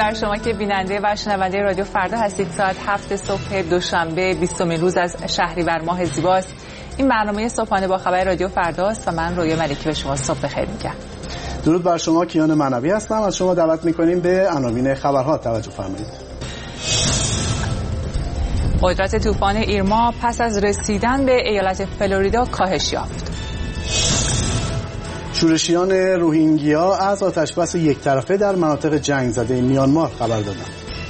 بر شما که بیننده و شنونده رادیو فردا هستید. ساعت 7 صبح دوشنبه 20 روز از شهریور ماه زیباست. این برنامه صبحانه با خبر رادیو فرداست و من رویا ملکی به شما صبح بخیر میگم. درود بر شما، کیان معنوی هستم. از شما دعوت میکنیم به عناوین خبرها توجه فرمایید. قدرت طوفان ایرما پس از رسیدن به ایالت فلوریدا کاهش یافت. شورشیان روهینگیا از آتشبس یک طرفه در مناطق جنگ زده میانمار خبر دادند.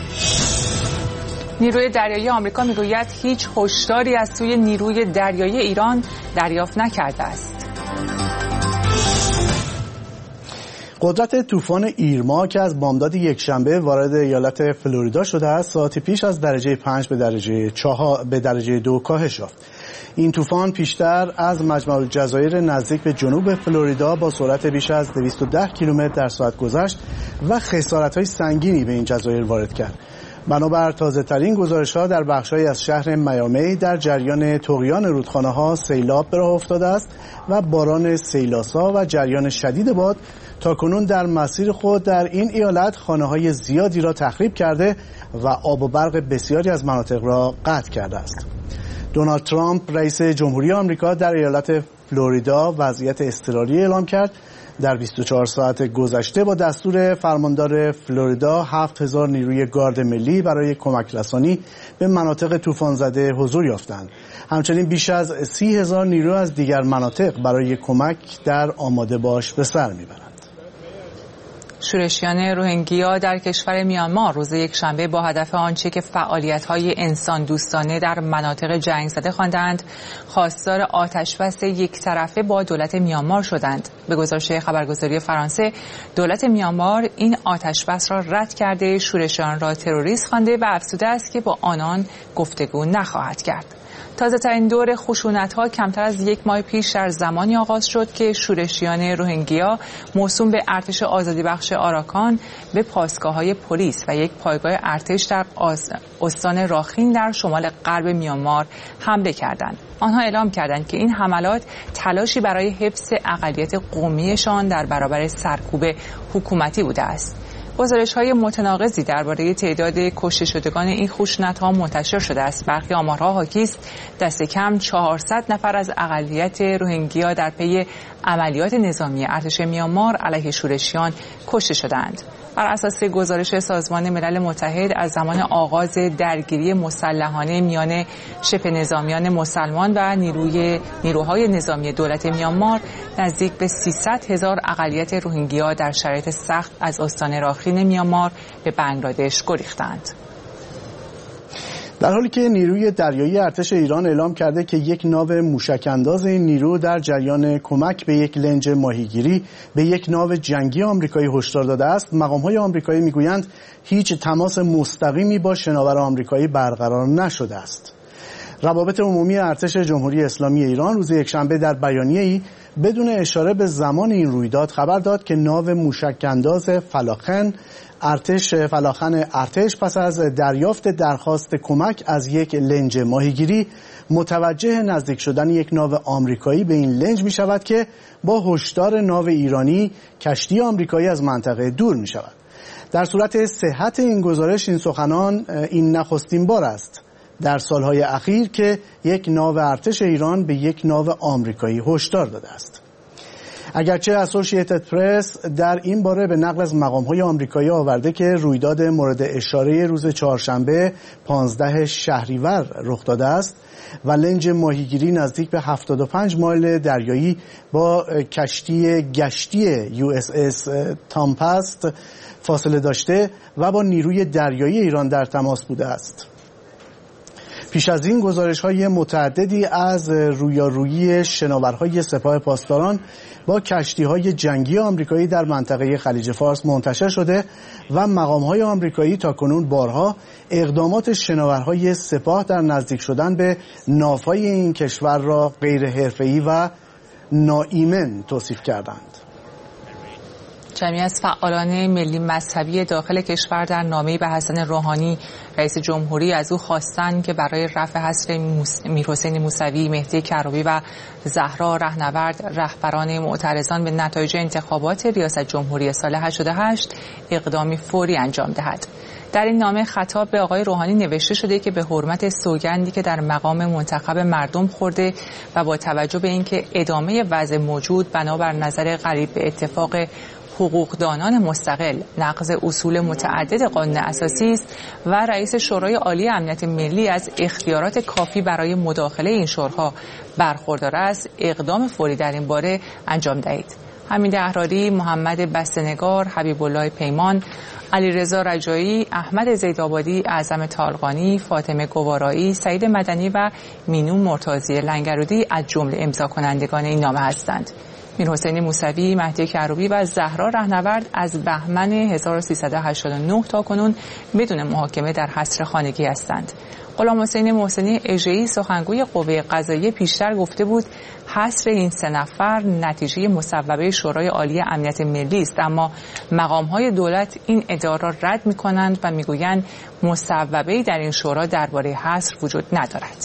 نیروی دریایی آمریکا میگوید هیچ هشداری از سوی نیروی دریایی ایران دریافت نکرده است. قدرت طوفان ایرما که از بامداد یکشنبه وارد ایالت فلوریدا شده است، ساعتی پیش از درجه 5 به درجه 2 کاهش یافت. این طوفان پیشتر از مجمع الجزایر نزدیک به جنوب فلوریدا با سرعت بیش از 210 کیلومتر در ساعت گذشت و خسارت‌های سنگینی به این جزایر وارد کرد. بنابر تازه‌ترین گزارش‌ها در بخش‌هایی از شهر میامی در جریان طغیان رودخانه‌ها سیلاب به راه افتاده است و باران سیلاسا و جریان شدید باد تاکنون در مسیر خود در این ایالت خانه‌های زیادی را تخریب کرده و آب و برق بسیاری از مناطق را قطع کرده است. دونالد ترامپ رئیس جمهوری آمریکا در ایالت فلوریدا وضعیت اضطراری اعلام کرد. در 24 ساعت گذشته با دستور فرماندار فلوریدا 7000 نیروی گارد ملی برای کمک رسانی به مناطق طوفان زده حضور یافتند. همچنین بیش از 30,000 نیرو از دیگر مناطق برای کمک در آماده باش به سر میبرند. شورشیان روهینگیا در کشور میانمار روز یکشنبه با هدف آنچه که فعالیت‌های انسان دوستانه در مناطق جنگ زده خواندند، خواستار آتشبس یک طرفه با دولت میانمار شدند. به گزارش خبرگزاری فرانسه، دولت میانمار این آتشبس را رد کرده، شورشیان را تروریست خوانده و افزوده است که با آنان گفتگو نخواهد کرد. تازه‌ترین دور خشونت‌ها کمتر از یک ماه پیش در زمانی آغاز شد که شورشیان روهینگیا موسوم به ارتش آزادی بخش آراکان به پاسگاه‌های پلیس و یک پایگاه ارتش در استان راخین در شمال غرب میانمار حمله کردند. آنها اعلام کردند که این حملات تلاشی برای حفظ اقلیت قومیشان در برابر سرکوب حکومتی بوده است. گزارش‌های متناقضی درباره تعداد کشته شدگان این خشونت‌ها منتشر شده است. برخی آمارها حاکی است دست کم 400 نفر از اقلیت روهینگیا در پی عملیات نظامی ارتش میانمار علیه شورشیان کشته شدند. بر اساس گزارش سازمان ملل متحد از زمان آغاز درگیری مسلحانه میان شبه نظامیان مسلمان و نیروهای نظامی دولت میانمار، نزدیک به 300,000 اقلیت روهینگیا در شرایط سخت از استان راخین میانمار به بنگلادش گریختند. در حالی که نیروی دریایی ارتش ایران اعلام کرده که یک ناو موشک‌انداز این نیرو در جریان کمک به یک لنج ماهیگیری به یک ناو جنگی آمریکایی هشدار داده است، مقام‌های آمریکایی میگویند هیچ تماس مستقیمی با شناور آمریکایی برقرار نشده است. روابط عمومی ارتش جمهوری اسلامی ایران روز یکشنبه در بیانیه‌ای بدون اشاره به زمان این رویداد خبر داد که ناو موشک‌انداز فلاخن ارتش پس از دریافت درخواست کمک از یک لنج ماهیگیری متوجه نزدیک شدن یک ناو آمریکایی به این لنج می شود که با هشدار ناو ایرانی کشتی آمریکایی از منطقه دور می شود. در صورت صحت این گزارش این سخنان این نخستین بار است در سالهای اخیر که یک ناو ارتش ایران به یک ناو آمریکایی هشدار داده است. اگرچه اسوسییتد پرس در این باره به نقل از مقام‌های آمریکایی آورده که رویداد مورد اشاره روز چهارشنبه 15 شهریور رخ داده است و لنج ماهیگیری نزدیک به 75 مایل دریایی با کشتی گشتی USS تامپست فاصله داشته و با نیروی دریایی ایران در تماس بوده است. پیش از این گزارش‌های متعددی از رویارویی شناورهای سپاه پاسداران با کشتی‌های جنگی آمریکایی در منطقه خلیج فارس منتشر شده و مقام‌های آمریکایی تاکنون بارها اقدامات شناورهای سپاه در نزدیک شدن به ناوهای این کشور را غیر حرفه‌ای و ناایمن توصیف کردند. جمعی از فعالان ملی مذهبی داخل کشور در نامه‌ای به حسن روحانی رئیس جمهوری از او خواستند که برای رفع حصر میرحسین موسوی، مهدی کروبی و زهرا رهنورد رهبران معترضان به نتایج انتخابات ریاست جمهوری سال 88 اقدامی فوری انجام دهد. در این نامه خطاب به آقای روحانی نوشته شده که به حرمت سوگندی که در مقام منتخب مردم خورده و با توجه به اینکه ادامه وضع موجود بنابر نظر قریب به اتفاق حقوقدانان مستقل نقض اصول متعدد قانون اساسی است و رئیس شورای عالی امنیت ملی از اختیارات کافی برای مداخله این شورها برخوردار است، اقدام فوری در این باره انجام دهید. حمید احراری، محمد بسته‌نگار، حبیب الله پیمان، علیرضا رجایی، احمد زیدآبادی، اعظم طالقانی، فاطمه گوارایی، سعید مدنی و مینو مرتضی لنگرودی از جمله امضا کنندگان این نامه هستند. میرحسین موسوی، مهدی کروبی و زهرا رهنورد از بهمن 1389 تا کنون بدون محاکمه در حصر خانگی هستند. غلامحسین محسنی اژه‌ای سخنگوی قوه قضاییه پیشتر گفته بود حصر این 3 نفر نتیجه مصوبه شورای عالی امنیت ملی است، اما مقام‌های دولت این ادعا را رد می‌کنند و می‌گویند مصوبه‌ای در این شورا درباره حصر وجود ندارد.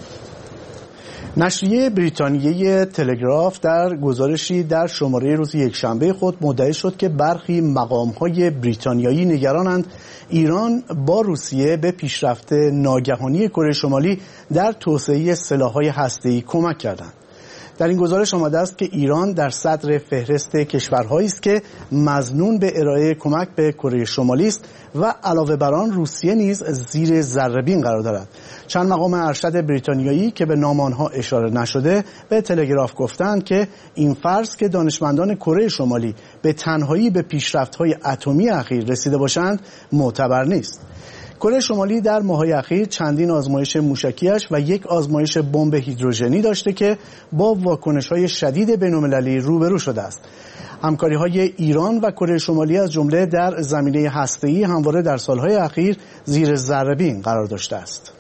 نشریه بریتانیای تلگراف در گزارشی در شماره روز یکشنبه خود مدعی شد که برخی مقام‌های بریتانیایی نگرانند ایران با روسیه به پیشرفت ناگهانی کره شمالی در توسعه سلاح‌های هسته‌ای کمک کردند. در این گزارش آمده است که ایران در صدر فهرست کشورهایی است که مظنون به ارائه کمک به کره شمالی است و علاوه بر آن روسیه نیز زیر ذره‌بین قرار دارد. چند مقام ارشد بریتانیایی که به نام آنها اشاره نشده به تلگراف گفتند که این فرض که دانشمندان کره شمالی به تنهایی به پیشرفت‌های اتمی اخیر رسیده باشند معتبر نیست. کره شمالی در ماه‌های اخیر چندین آزمایش موشکیش و یک آزمایش بمب هیدروژنی داشته که با واکنش‌های شدید بین‌المللی روبرو شده است. همکاری‌های ایران و کره شمالی از جمله در زمینه هسته‌ای همواره در سال‌های اخیر زیر ذره‌بین قرار داشته است.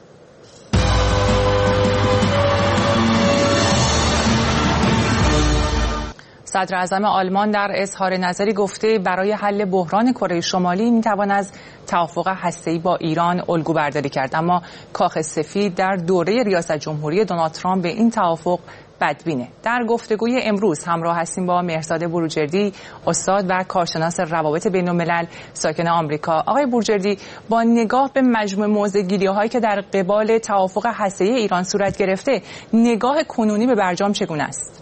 صدر اعظم آلمان در اظهار نظری گفته برای حل بحران کره شمالی میتوان از توافق هسته‌ای با ایران الگو برداری کرد، اما کاخ سفید در دوره ریاست جمهوری دونالد ترامپ به این توافق بدبینه. در گفتگوی امروز همراه هستیم با مهرزاد بروجردی، استاد و کارشناس روابط بین‌الملل ساکن آمریکا. آقای بروجردی، با نگاه به مجموع موضع‌گیری‌هایی که در قبال توافق هسته‌ای ایران صورت گرفته، نگاه کنونی به برجام چگونه است؟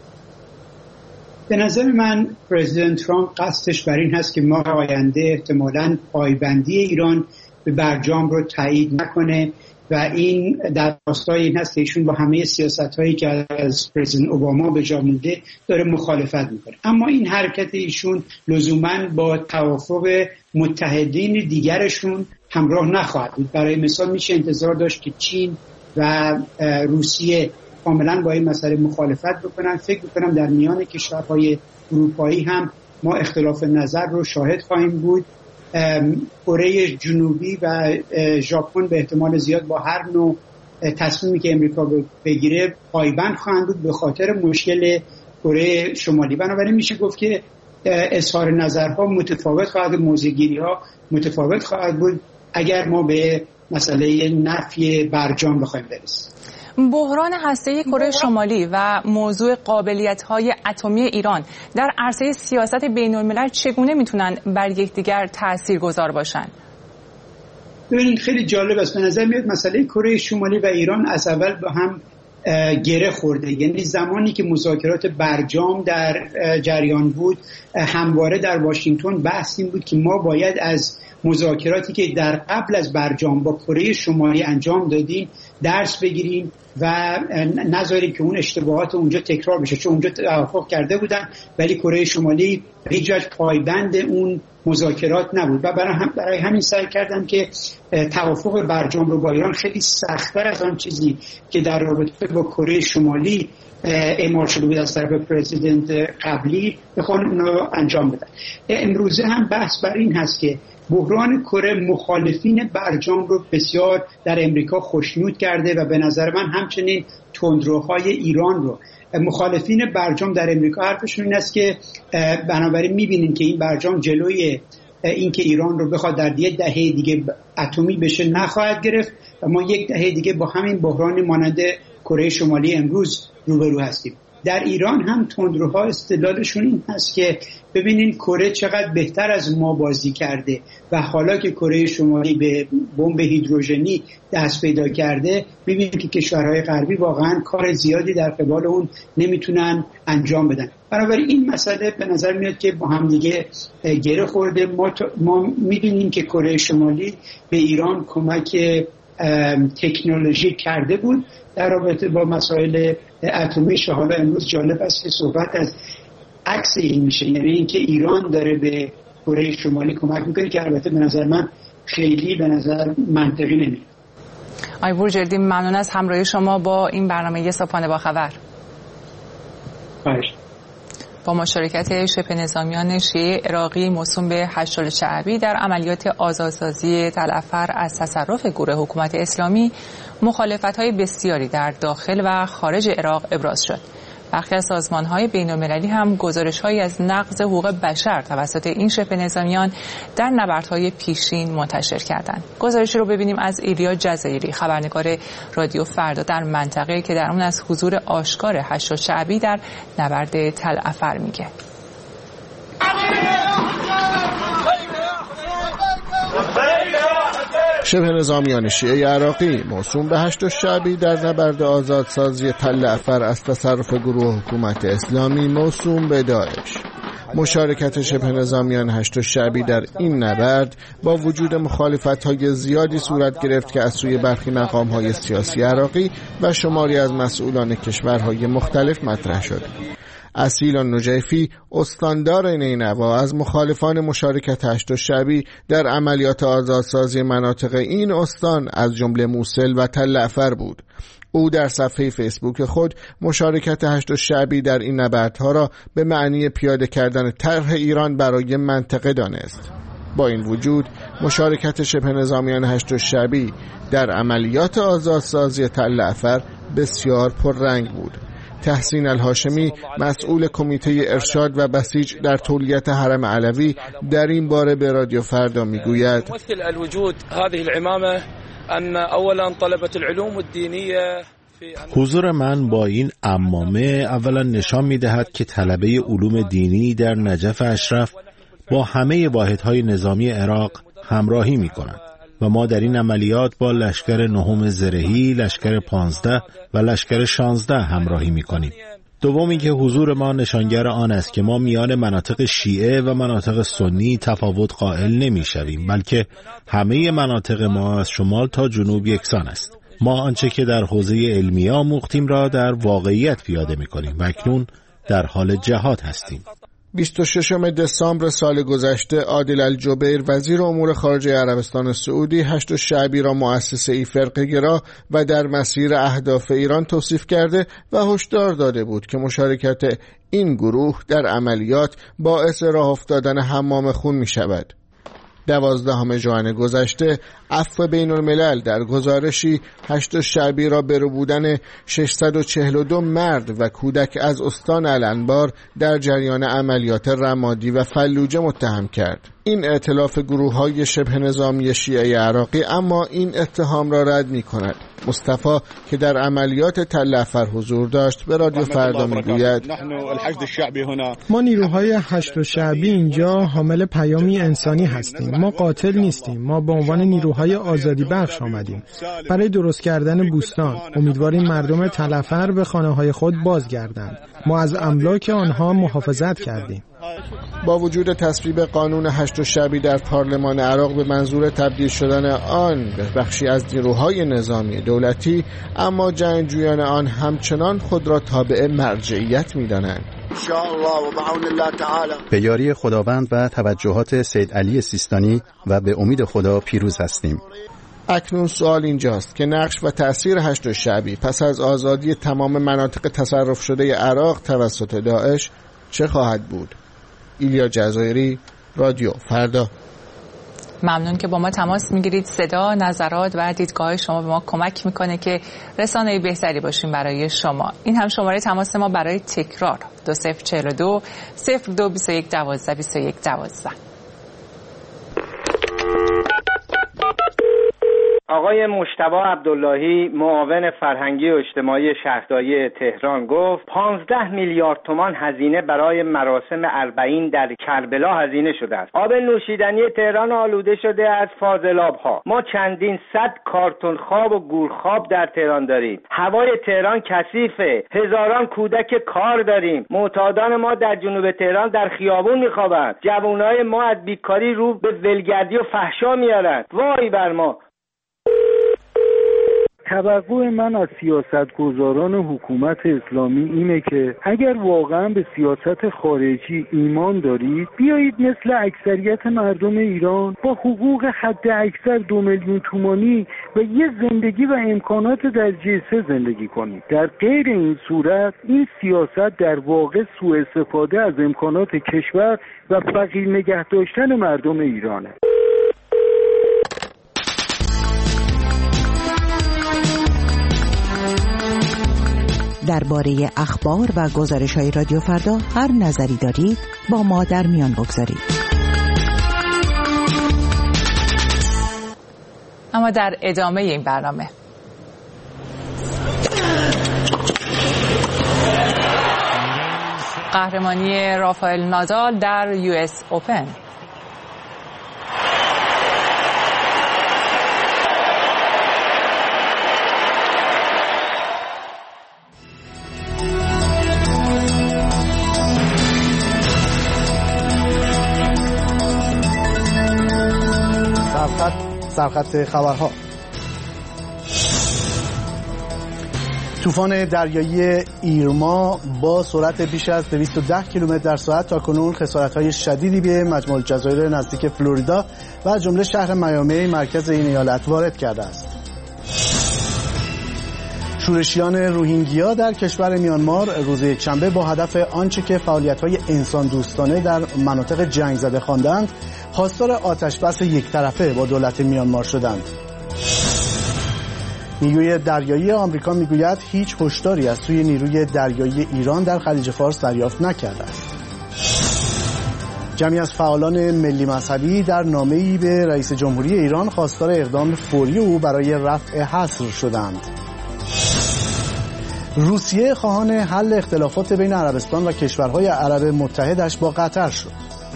به نظر من پرزیدنت ترامپ قصدش بر این هست که ماه آینده احتمالاً پایبندی ایران به برجام رو تایید نکنه و این در راستای این هست که ایشون با همه سیاست‌هایی که از پرزیدنت اوباما به جا مونده داره مخالفت میکنه. اما این حرکت ایشون لزوماً با توافق متحدین دیگرشون همراه نخواهد بود. برای مثال میشه انتظار داشت که چین و روسیه کاملا با این مسئله مخالفت بکنن. فکر میکنم در میان کشورهای اروپایی هم ما اختلاف نظر رو شاهد خواهیم بود. کره جنوبی و ژاپن به احتمال زیاد با هر نوع تصمیمی که امریکا بگیره پایبند خواهند بود به خاطر مشکل کره شمالی. بنابراین میشه گفت که اظهار نظرها متفاوت خواهد بود، موضع‌گیری‌ها متفاوت خواهد بود اگر ما به مسئله نفی برجام بخوایم برسیم. بحران هسته‌ای کره شمالی و موضوع قابلیت‌های اتمی ایران در عرصه سیاست بین‌الملل چگونه میتونن بر یکدیگر تاثیرگذار باشن؟ ببینید خیلی جالب است. به نظر میاد مسئله کره شمالی و ایران از اول با هم گره خورده. یعنی زمانی که مذاکرات برجام در جریان بود همواره در واشنگتن بحث این بود که ما باید از مذاکراتی که در قبل از برجام با کره شمالی انجام دادیم درس بگیریم و نذاریم که اون اشتباهات اونجا تکرار بشه، چون اونجا توافق کرده بودن ولی کره شمالی هیچ وجه پایبند اون مذاکرات نبود و برای همین سعی کردم که توافق برجام رو با ایران خیلی سخت‌تر از آن چیزی که در رابطه با کره شمالی اعمال شده بود از طرف پرزیدنت قبلی بخوان اونو انجام بدن. امروزه هم بحث بر این هست که بحران کره مخالفین برجام رو بسیار در امریکا خوشنود کرده و به نظر من همچنین تندروهای ایران رو مخالفین برجام در امریکا حرفشون این است که بنابراین می‌بینیم که این برجام جلوی اینکه ایران رو بخواد در یک دهه دیگه اتمی بشه نخواهد گرفت و ما یک دهه دیگه با همین بحرانی مانند کره شمالی امروز روبرو هستیم. در ایران هم تندروها استدلالشون این هست که ببینین کره چقدر بهتر از ما بازی کرده و حالا که کره شمالی به بمب هیدروژنی دست پیدا کرده می‌بینیم که کشورهای غربی واقعا کار زیادی در قبال اون نمیتونن انجام بدن. بنابراین این مسئله به نظر میاد که با هم دیگه گره خورده. ما می‌بینیم که کره شمالی به ایران کمک تکنولوژی کرده بود در رابطه با مسائل اتمی. حالا امروز جالب است که صحبت از عکس این میشه، یعنی اینکه ایران داره به کره شمالی کمک میکنه که البته به نظر من خیلی به نظر منطقی نمیاد. آقای بورجردی ممنون از همراهی شما با این برنامه صبحانه با خبر. با مشارکت شبه نظامیان شیعه عراقی موسوم به 8 شعبی در عملیات آزادسازی تل افر از تصرف گروه حکومت اسلامی، مخالفت‌های بسیاری در داخل و خارج عراق ابراز شد. برخی از سازمان‌های بین‌المللی هم گزارش‌هایی از نقض حقوق بشر توسط این شبه نظامیان در نبردهای پیشین منتشر کردند. گزارشی رو ببینیم از ایلیا جزایری، خبرنگار رادیو فردا در منطقه، که در اون از حضور آشکار 8 شعبی در نبرد تل افر میگه. شبه نظامیان شیعه عراقی موسوم به 8 شعبی در نبرد آزادسازی تل افر از تصرف گروه حکومت اسلامی موسوم به داعش. مشارکت شبه نظامیان 8 شعبی در این نبرد با وجود مخالفت‌های زیادی صورت گرفت که از سوی برخی مقام‌های سیاسی عراقی و شماری از مسئولان کشورهای مختلف مطرح شد. اصیل نجیفی، استاندار نینوا، از مخالفان مشارکت 8 شعبی در عملیات آزادسازی مناطق این استان از جمله موصل و تل افر بود. او در صفحه فیسبوک خود مشارکت 8 شعبی در این نبردها را به معنی پیاده کردن طرح ایران برای منطقه دانست. با این وجود مشارکت شبه نظامیان 8 شعبی در عملیات آزادسازی تل افر بسیار پررنگ بود. تحسین الهاشمی، مسئول کمیته ارشاد و بسیج در تولیت حرم علوی، در این باره به رادیو فردا میگوید: مثل الوجود هذه العمامه ان اولا طلبه العلوم الدینیه. حضور من با این عمامه اولا نشان می‌دهد که طلبه علوم دینی در نجف اشرف با همه واحدهای نظامی عراق همراهی می‌کنند و ما در این عملیات با لشکر 9 زرهی، لشکر 15 و لشکر 16 همراهی می‌کنیم. دومی که حضور ما نشانگر آن است که ما میان مناطق شیعه و مناطق سنی تفاوت قائل نمی‌شویم، بلکه همه مناطق ما از شمال تا جنوب یکسان است. ما آنچه که در حوزه علمیه آموختیم را در واقعیت پیاده می‌کنیم و اکنون در حال جهاد هستیم. 26 دسامبر سال گذشته عادل الجبیر، وزیر امور خارجه عربستان سعودی، 8 شعبی را مؤسسه‌ای فرقه‌گرا و در مسیر اهداف ایران توصیف کرده و هشدار داده بود که مشارکت این گروه در عملیات باعث راه افتادن حمام خون می شود. 12 ژوئن گذشته عفو بین الملل در گزارشی 8 شعبی را به ربودن 642 مرد و کودک از استان الانبار در جریان عملیات رمادی و فلوجه متهم کرد. این ائتلاف گروه‌های شبه نظامی شیعه عراقی اما این اتهام را رد می‌کند. مصطفی که در عملیات تل افر حضور داشت به رادیو فردا میگوید: ما نیروهای 8 شعبی اینجا حامل پیامی انسانی هستیم. ما قاتل نیستیم. ما به عنوان نیروهای آزادی بخش آمدیم برای درست کردن بوستان. امیدواریم مردم تل افر به خانه‌های خود بازگردند. ما از املاک آنها محافظت کردیم. با وجود تصویب قانون 8 شعبی در پارلمان عراق به منظور تبدیل شدن آن به بخشی از نیروهای نظامی دولتی، اما جنگجویان آن همچنان خود را تابع مرجعیت می‌دانند. به یاری خداوند و توجهات سید علی سیستانی و به امید خدا پیروز هستیم. اکنون سوال اینجاست که نقش و تأثیر 8 شعبی پس از آزادی تمام مناطق تصرف شده عراق توسط داعش چه خواهد بود؟ ایلیا جزایری، رادیو فردا. ممنون که با ما تماس میگیرید. صدا، نظرات و دیدگاه شما به ما کمک میکنه که رسانه‌ای بهتری باشیم برای شما. این هم شماره تماس ما برای تکرار 2042 02 21 12 21 12. آقای مجتبی عبداللهی معاون فرهنگی و اجتماعی شهرداری تهران گفت 15 میلیارد تومان هزینه برای مراسم اربعین در کربلا هزینه شده است. آب نوشیدنی تهران آلوده شده از فاضلاب‌ها. ما چندین صد کارتون خواب و گورخواب در تهران داریم. هوای تهران کثیفه. هزاران کودک کار داریم. معتادان ما در جنوب تهران در خیابون میخوابند. جوانای ما از بیکاری رو به ولگردی و فحشا میارند. وای بر ما. توقع من از سیاستگزاران حکومت اسلامی اینه که اگر واقعا به سیاست خارجی ایمان دارید، بیایید مثل اکثریت مردم ایران با حقوق حد اکثر 2 میلیون تومانی و یه زندگی و امکانات درجه 3 زندگی کنید. در غیر این صورت این سیاست در واقع سوء استفاده از امکانات کشور و فقیر نگه داشتن مردم ایرانه. درباره اخبار و گزارش‌های رادیو فردا هر نظری دارید با ما در میان بگذارید. اما در ادامه این برنامه قهرمانی رافائل نادال در US اوپن. سرخط خبرها. طوفان دریایی ایرما با سرعت بیش از 210 کیلومتر در ساعت تاکنون خسارت‌های شدیدی به مجموع الجزایر نزدیک فلوریدا و از جمله شهر میامی مرکز این ایالت وارد کرده است. شورشیان روهینگیا در کشور میانمار روز یکشنبه با هدف آنچه که فعالیت‌های انسان دوستانه در مناطق جنگ زده خواندند، خواستار آتش‌بس یک طرفه با دولت میانمار شدند. نیروی دریایی آمریکا میگوید هیچ هشداری از سوی نیروی دریایی ایران در خلیج فارس دریافت نکرده است. جمعی از فعالان ملی مذهبی در نامه‌ای به رئیس جمهوری ایران خواستار اقدام فوری او برای رفع حصر شدند. روسیه خواهان حل اختلافات بین عربستان و کشورهای عرب متحدش با قطر شد.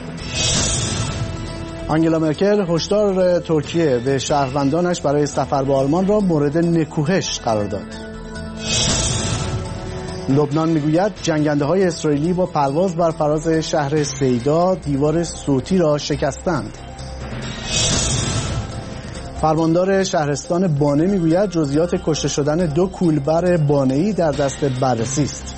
آنگلا مرکل هشدار ترکیه به شهروندانش برای سفر به آلمان را مورد نکوهش قرار داد. لبنان میگوید جنگنده‌های اسرائیلی با پرواز بر فراز شهر سیدا دیوار صوتی را شکستند. فرماندار شهرستان بانه میگوید جزئیات کشته شدن 2 کولبر بانه‌ای در دست بررسی است.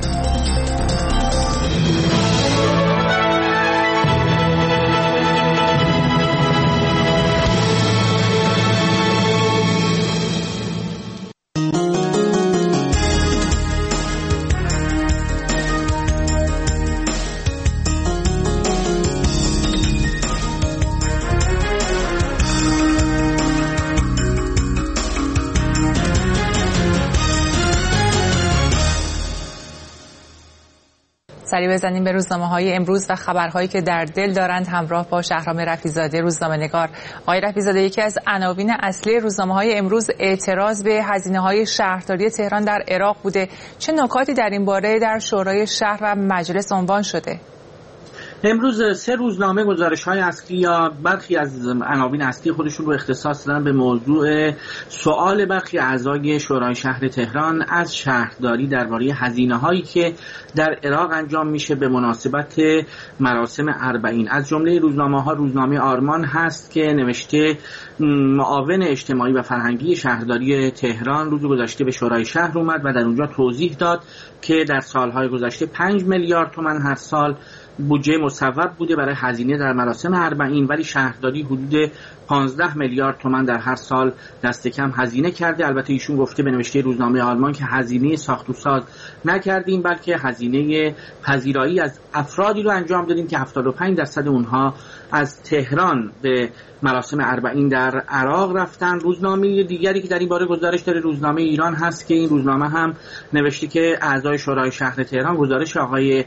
سری بزنیم به روزنامه‌های امروز و خبرهایی که در دل دارند همراه با شهرام رفیع‌زاده روزنامه‌نگار. آقای رفیع‌زاده، یکی از عناوین اصلی روزنامه‌های امروز اعتراض به هزینه‌های شهرداری تهران در عراق بوده. چه نکاتی در این باره در شورای شهر و مجلس عنوان شده؟ امروز 3 روزنامه گزارش‌های اصلی یا برخی از عناوین اصلی خودشون رو اختصاص دادن به موضوع سوال برخی اعضای شورای شهر تهران از شهرداری درباره هزینه‌هایی که در عراق انجام میشه به مناسبت مراسم اربعین. از جمله روزنامه‌ها روزنامه آرمان هست که نوشته معاون اجتماعی و فرهنگی شهرداری تهران روز گذشته به شورای شهر اومد و در اونجا توضیح داد که در سالهای گذشته 5 میلیارد تومان هر سال بودجه مصوب بوده برای هزینه در مراسم اربعین، ولی شهرداری حدود 15 میلیارد تومان در هر سال دست کم هزینه کرده. البته ایشون گفته به نوشته روزنامه آلمان که هزینه ساخت و ساز نکردیم، بلکه هزینه پذیرایی از افرادی رو انجام دادیم که 75% اونها از تهران به مراسم اربعین در عراق رفتن. روزنامه دیگری که در این باره گزارش داره روزنامه ایران هست که این روزنامه هم نوشته که اعضای شورای شهر تهران گزارش آقای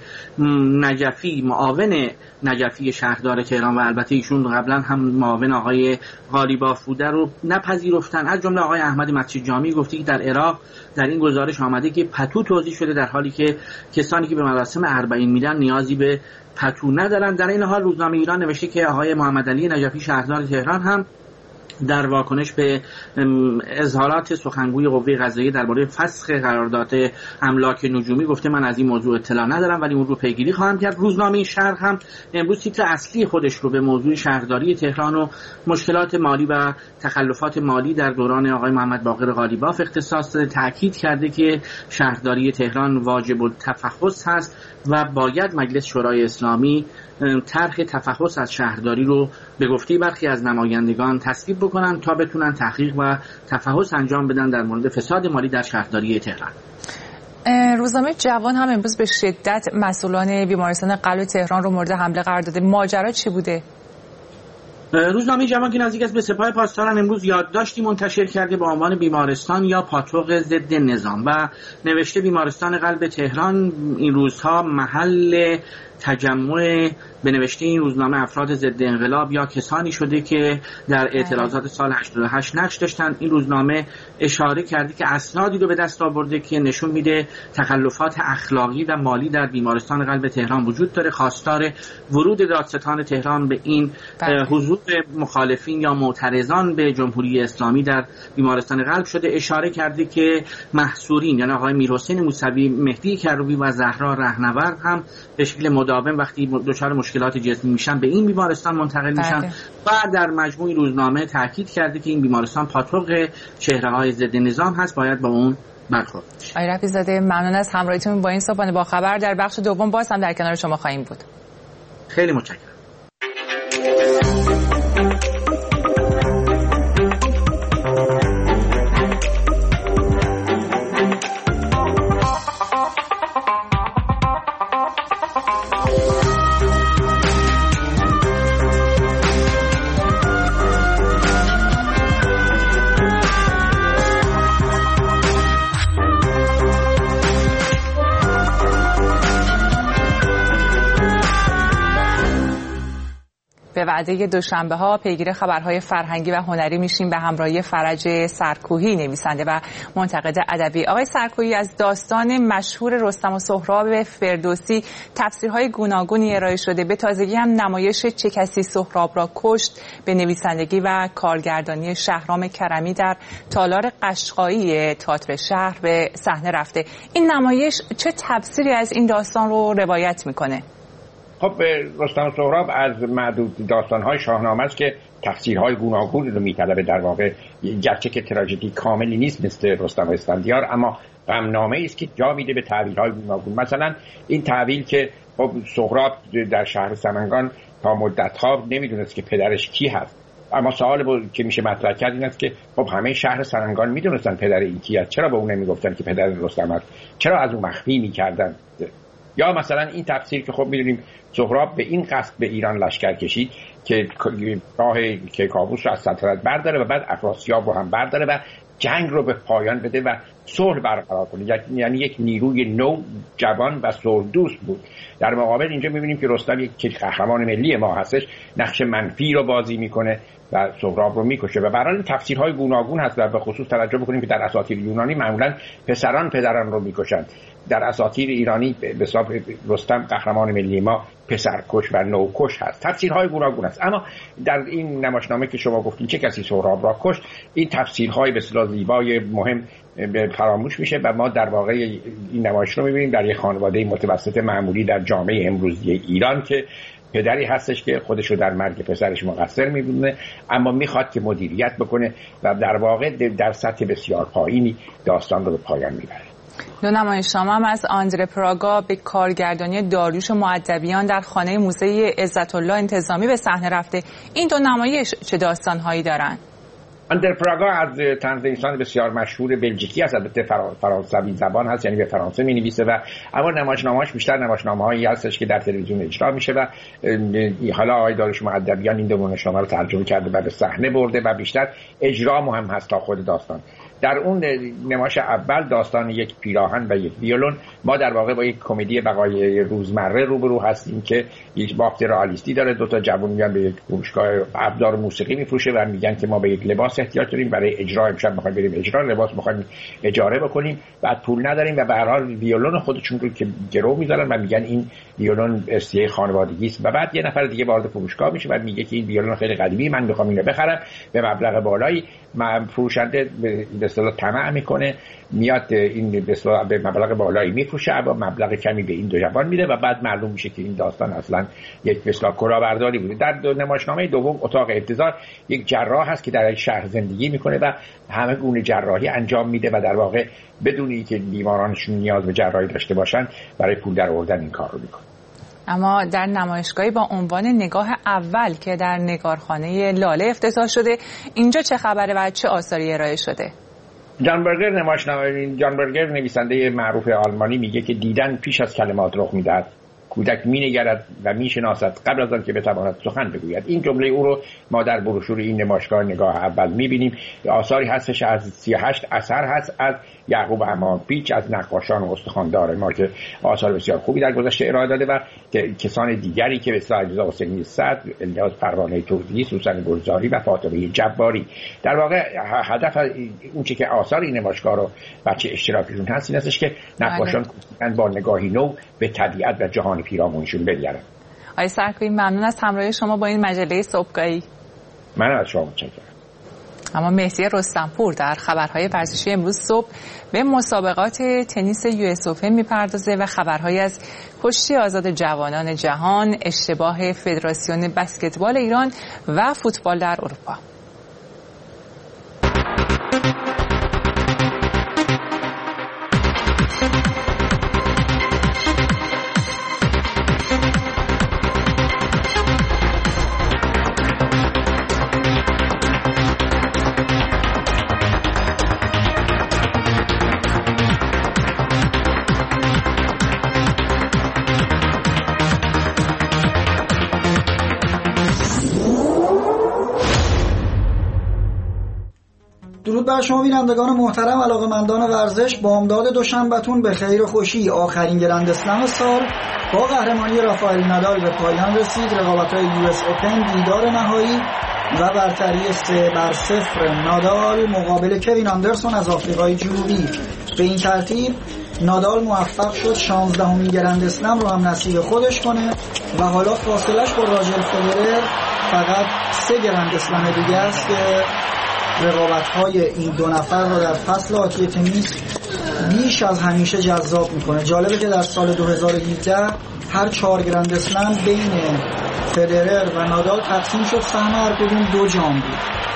نجفی، معاون نجفی شهردار تهران و البته ایشون قبلا هم معاون آقای غالیباف بوده رو نپذیرفتن. از جمله آقای احمد مسجد جامی گفته که در عراق در این گزارش آمده که پتو توزیع شده، در حالی که کسانی که به مراسم اربعین میرن نیازی به پتو ندارن. در این حال روزنامه ایران نوشته که آقای محمد علی نجفی شهردار تهران هم در واکنش به اظهارات سخنگوی قوه قضاییه درباره فسخ قرارداد املاک نجومی گفته من از این موضوع اطلاع ندارم ولی اون رو پیگیری خواهم کرد. روزنامه شرق هم امروز تیتر اصلی خودش رو به موضوع شهرداری تهران و مشکلات مالی و تخلفات مالی در دوران آقای محمد باقر غالیباف اختصاص داده. تاکید کرده که شهرداری تهران واجب التفحص هست و باید مجلس شورای اسلامی طرح تفحص از شهرداری رو به گفته برخی از نمایندگان تصویب بکنن تا بتونن تحقیق و تفحص انجام بدن در مورد فساد مالی در شهرداری تهران. روزنامه جوان هم امروز به شدت مسئولان بیمارستان قلب تهران رو مورد حمله قرار داده. ماجرا چی بوده؟ روزنامه جوان که نزدیک است به سپاه پاسداران امروز یادداشتی منتشر کرده با عنوان بیمارستان یا پاتوق ضد نظام و نوشته بیمارستان قلب تهران این روزها محل تجمع به نوشته این روزنامه افراد ضد انقلاب یا کسانی شده که در اعتراضات سال 88 نقش داشتن. این روزنامه اشاره کرده که اسنادی رو به دست آورده که نشون میده تخلفات اخلاقی و مالی در بیمارستان قلب تهران وجود داره. خواستار ورود دادستان تهران به این حضور مخالفین یا معترضان به جمهوری اسلامی در بیمارستان قلب شده. اشاره کرده که محصورین یعنی آقای میرحسین موسوی، مهدی کروبی و زهرا رهنورد هم به شکل مداوم وقتی دچار مشکلات جسمی میشن به این بیمارستان منتقل میشن و در مجموع روزنامه تاکید کرده که این بیمارستان پاتوق چهره‌های ضد نظام هست، باید با اون برخورد. آقای رفیع‌زاده ممنون از همراهیتون با این صبحانه با خبر. در بخش دوم باز هم در کنار شما خواهیم بود. خیلی متشکرم. به وعده دوشنبه ها پیگیر خبرهای فرهنگی و هنری میشیم به همراهی فرج سرکوهی، نویسنده و منتقد ادبی. آقای سرکوهی از داستان مشهور رستم و سهراب فردوسی تفسیرهای گوناگونی ارائه شده. به تازگی هم نمایش چه کسی سهراب را کشت به نویسندگی و کارگردانی شهرام کرمی در تالار قشقایی تئاتر شهر به صحنه رفته. این نمایش چه تفسیری از این داستان رو روایت میکنه؟ خب رستم و سهراب از معدود داستان‌های شاهنامه است که تفسیرهای گوناگون رو می‌طلبه. در واقع گرچه که تراژدی کاملی نیست مثل رستم و اسفندیار، اما غمنامه‌ای است که جا میده به تعبیرهای گوناگون. مثلا این تعبیر که خب سهراب در شهر سمنگان تا مدت‌ها نمی‌دونست که پدرش کی هست، اما سوال که میشه مطرح کرد این است که خب همه شهر سمنگان می‌دونستن پدر این کی است، چرا به اون نمیگفتن که پدر رستم است؟ چرا از اون مخفی می‌کردن؟ یا مثلا این تفسیر که خب می‌دونیم سهراب به این قصد به ایران لشکر کشید که راه کیکاووس رو از سلطنت برداره و بعد افراسیاب رو هم برداره و جنگ رو به پایان بده و صلح برقرار کنه. یعنی یک نیروی نو، جوان و صلح‌دوست بود. در مقابل اینجا می‌بینیم که رستم یک قهرمان ملی ما هستش، نقش منفی رو بازی میکنه و سهراب رو میکشه. و برای این تفسیرهای گوناگون هست و به خصوص توجه بکنیم که در اساطیر یونانی معمولاً پدران رو میکشن. در اساطیر ایرانی به حساب رستم قهرمان ملی ما پسرکش و نوکش هست. تفسیرهای گوناگون است. اما در این نمایشنامه که شما گفتین چه کسی سهراب را کشت، این تفسیرهای بسیار زیبای مهم فراموش میشه و ما در واقع این نمایش رو میبینیم در یک خانواده متوسط معمولی در جامعه امروزی ایران که پدری هستش که خودشو در مرگ پسرش مقصر می‌دونه، اما میخواد که مدیریت بکنه و در واقع در سطح بسیار پایینی داستان رو به پایان میبره. دو نمایشنامه هم از آندره پراگا به کارگردانی داریوش مؤدبیان در خانه موزه عزت الله انتظامی به صحنه رفته. این دو نمایش چه داستان‌هایی دارند؟ آندره پراگا از طنزنویسان بسیار مشهور بلژیکی است، البته فرانسوی زبان هست، یعنی به فرانسه می‌نویسه و اما نمایشنامه‌هاش بیشتر نمایشنامه‌هایی هستش که در تلویزیون اجرا میشه و حالا آقای داریوش مؤدبیان این دو نمایشنامه رو ترجمه کرده و به صحنه برده و بیشتر اجرا مهم هست تا خود داستان. در اون نمایش اول داستان یک پیراهن و یک ویولون، ما در واقع با یک کمدی بقای روزمره روبرو هستیم که یک بافت رئالیستی داره. دو تا جوان میان به یک فروشگاه ابزار موسیقی میفروشه و میگن که ما به یک لباس احتیاج داریم برای اجرا، امشب میخوایم بریم اجرا، لباس میخوایم اجاره بکنیم، بعد پول نداریم و به هر حال ویولون خودشون رو که گرو میذارن و میگن این ویولون استیه خانوادگی است و بعد یه نفر دیگه وارد فروشگاه میشه و میگه که این ویولون خیلی قدیمی، من میخوام اینو بخرم به مبلغ بالایی. فروشنده به اصطلاح طمع میکنه، میاد این به اصطلاح به مبلغ بالایی میفروشه و مبلغ کمی به این دو جوان میده و بعد معلوم میشه که این داستان اصلا یک به اصطلاح کلاهبرداری بوده. در نمایشنامه دوم اتاق انتظار یک جراح هست که در یک شهر زندگی میکنه و همه گونه جراحی انجام میده و در واقع بدون اینکه بیمارانشون نیاز به جراحی داشته باشن برای پول درآوردن این کار رو میکنه. اما در نمایشگاهی با عنوان نگاه اول که در نگارخانه لاله افتتاح شده، اینجا چه خبره و چه آثاری ارائه شده؟ جان برگر نویسنده معروف آلمانی میگه که دیدن پیش از کلمات رخ میدهد. کودک مینگرد و میشناسد قبل از آن که بتواند سخن بگوید. این جمله او رو ما در بروشور این نمایشگاه نگاه اول میبینیم. آثاری هستش از 38 اثر هست از یعقوب امانپیچ، از نقاشان و استخواندار ما که آثار بسیار خوبی در گذشته ارائه داده و کسان دیگری که مثل علیرضا حسینی صدر، الیاس پروانه توزیعی، سوسن گلزاری و فاطمه جباری. در واقع هدف اون چه که آثار این نمایشگاه رو بچه اشتراکشون هست این هستش که نقاشان با نگاهی نو به طبیعت و جهان پیرامونشون بگردن. آقای سرکویی ممنون از همراهی شما با این مجله صبحگاهی. من از شما متشکرم. اما مهدی رستمپور در خبرهای ورزشی امروز صبح به مسابقات تنیس US اوپن میپردازه و خبرهایی از کشتی آزاد جوانان جهان، اشتباه فدراسیون بسکتبال ایران و فوتبال در اروپا. درود بر شما بینندگان محترم، علاقه‌مندان ورزش. بامداد دوشنبه‌تون به خیر و خوشی. آخرین گرند اسلم سال با قهرمانی رافائل نادال به پایان رسید. رقابت‌های US اوپن دیدار نهایی و برتری 3-0 نادال مقابل کوین آندرسون از آفریقای جنوبی. به این ترتیب نادال موفق شد 16مین گرند اسلم رو هم نصیب خودش کنه و حالا فاصلش با راجر فدرر فقط 3 گرند اسلم دیگه است که رقابت‌های این دو نفر را در فصل آتی تنیس بیش از همیشه جذاب میکنه. جالبه که در سال 2017 هر 4 گرند اسلم بین فدرر و نادال تقسیم شد، سهم هر کدوم 2 جام بود.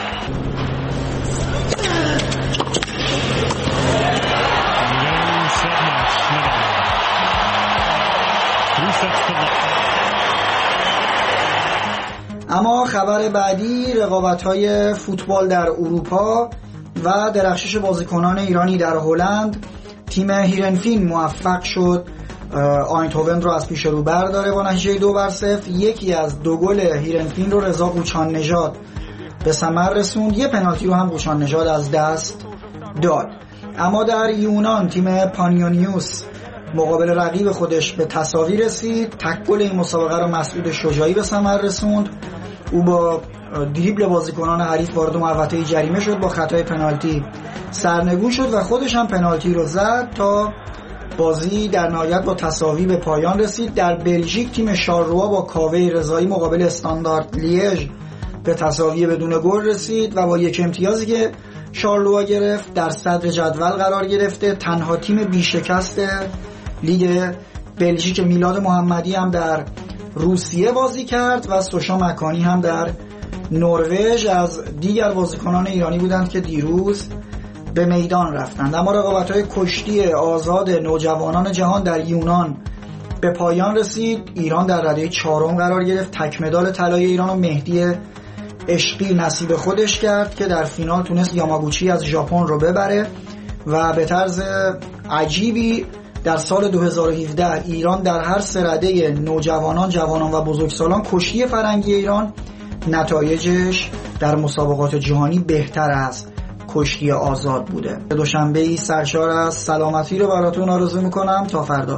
اما خبر بعدی رقابت‌های فوتبال در اروپا و درخشش بازیکنان ایرانی در هلند. تیم هیرنفین موفق شد آینتهوون رو از پیش رو برداره با نتیجه 2-0. یکی از 2 گل هیرنفین رو رضا قوچان نژاد به ثمر رسوند، یه پنالتی رو هم قوچان نژاد از دست داد. اما در یونان تیم پانیونیوس مقابل رقیب خودش به تساوی رسید. تک گل این مسابقه رو مسعود شجاعی به ثمر رسوند. او با دریبل بازیکنان حریف وارد محوطه جریمه شد، با خطای پنالتی سرنگون شد و خودش هم پنالتی رو زد تا بازی در نهایت با تساوی به پایان رسید. در بلژیک تیم شارلروا با کاوه رضایی مقابل استاندارد لیژ به تساوی بدون گل رسید و با 1 امتیازی که شارلروا گرفت در صدر جدول قرار گرفته. تنها تیم بیشکست لیگ بلژیک میلاد محمدی هم در روسیه بازی کرد و سوشا مکانی هم در نروژ. از دیگر بازیکنان ایرانی بودند که دیروز به میدان رفتند. اما رقابت‌های کشتی آزاد نوجوانان جهان در یونان به پایان رسید. ایران در رده 4 قرار گرفت. تک مدال طلای ایران و مهدی عشقی نصیب خودش کرد که در فینال تونست یاماگوچی از ژاپن رو ببره و به طرز عجیبی در سال 2017 ایران در هر 3 رده نوجوانان، جوانان و بزرگسالان کشتی فرنگی ایران نتایجش در مسابقات جهانی بهتر از کشتی آزاد بوده. دوشنبه‌ای سرشار از سلامتی رو براتون آرزو میکنم. تا فردا.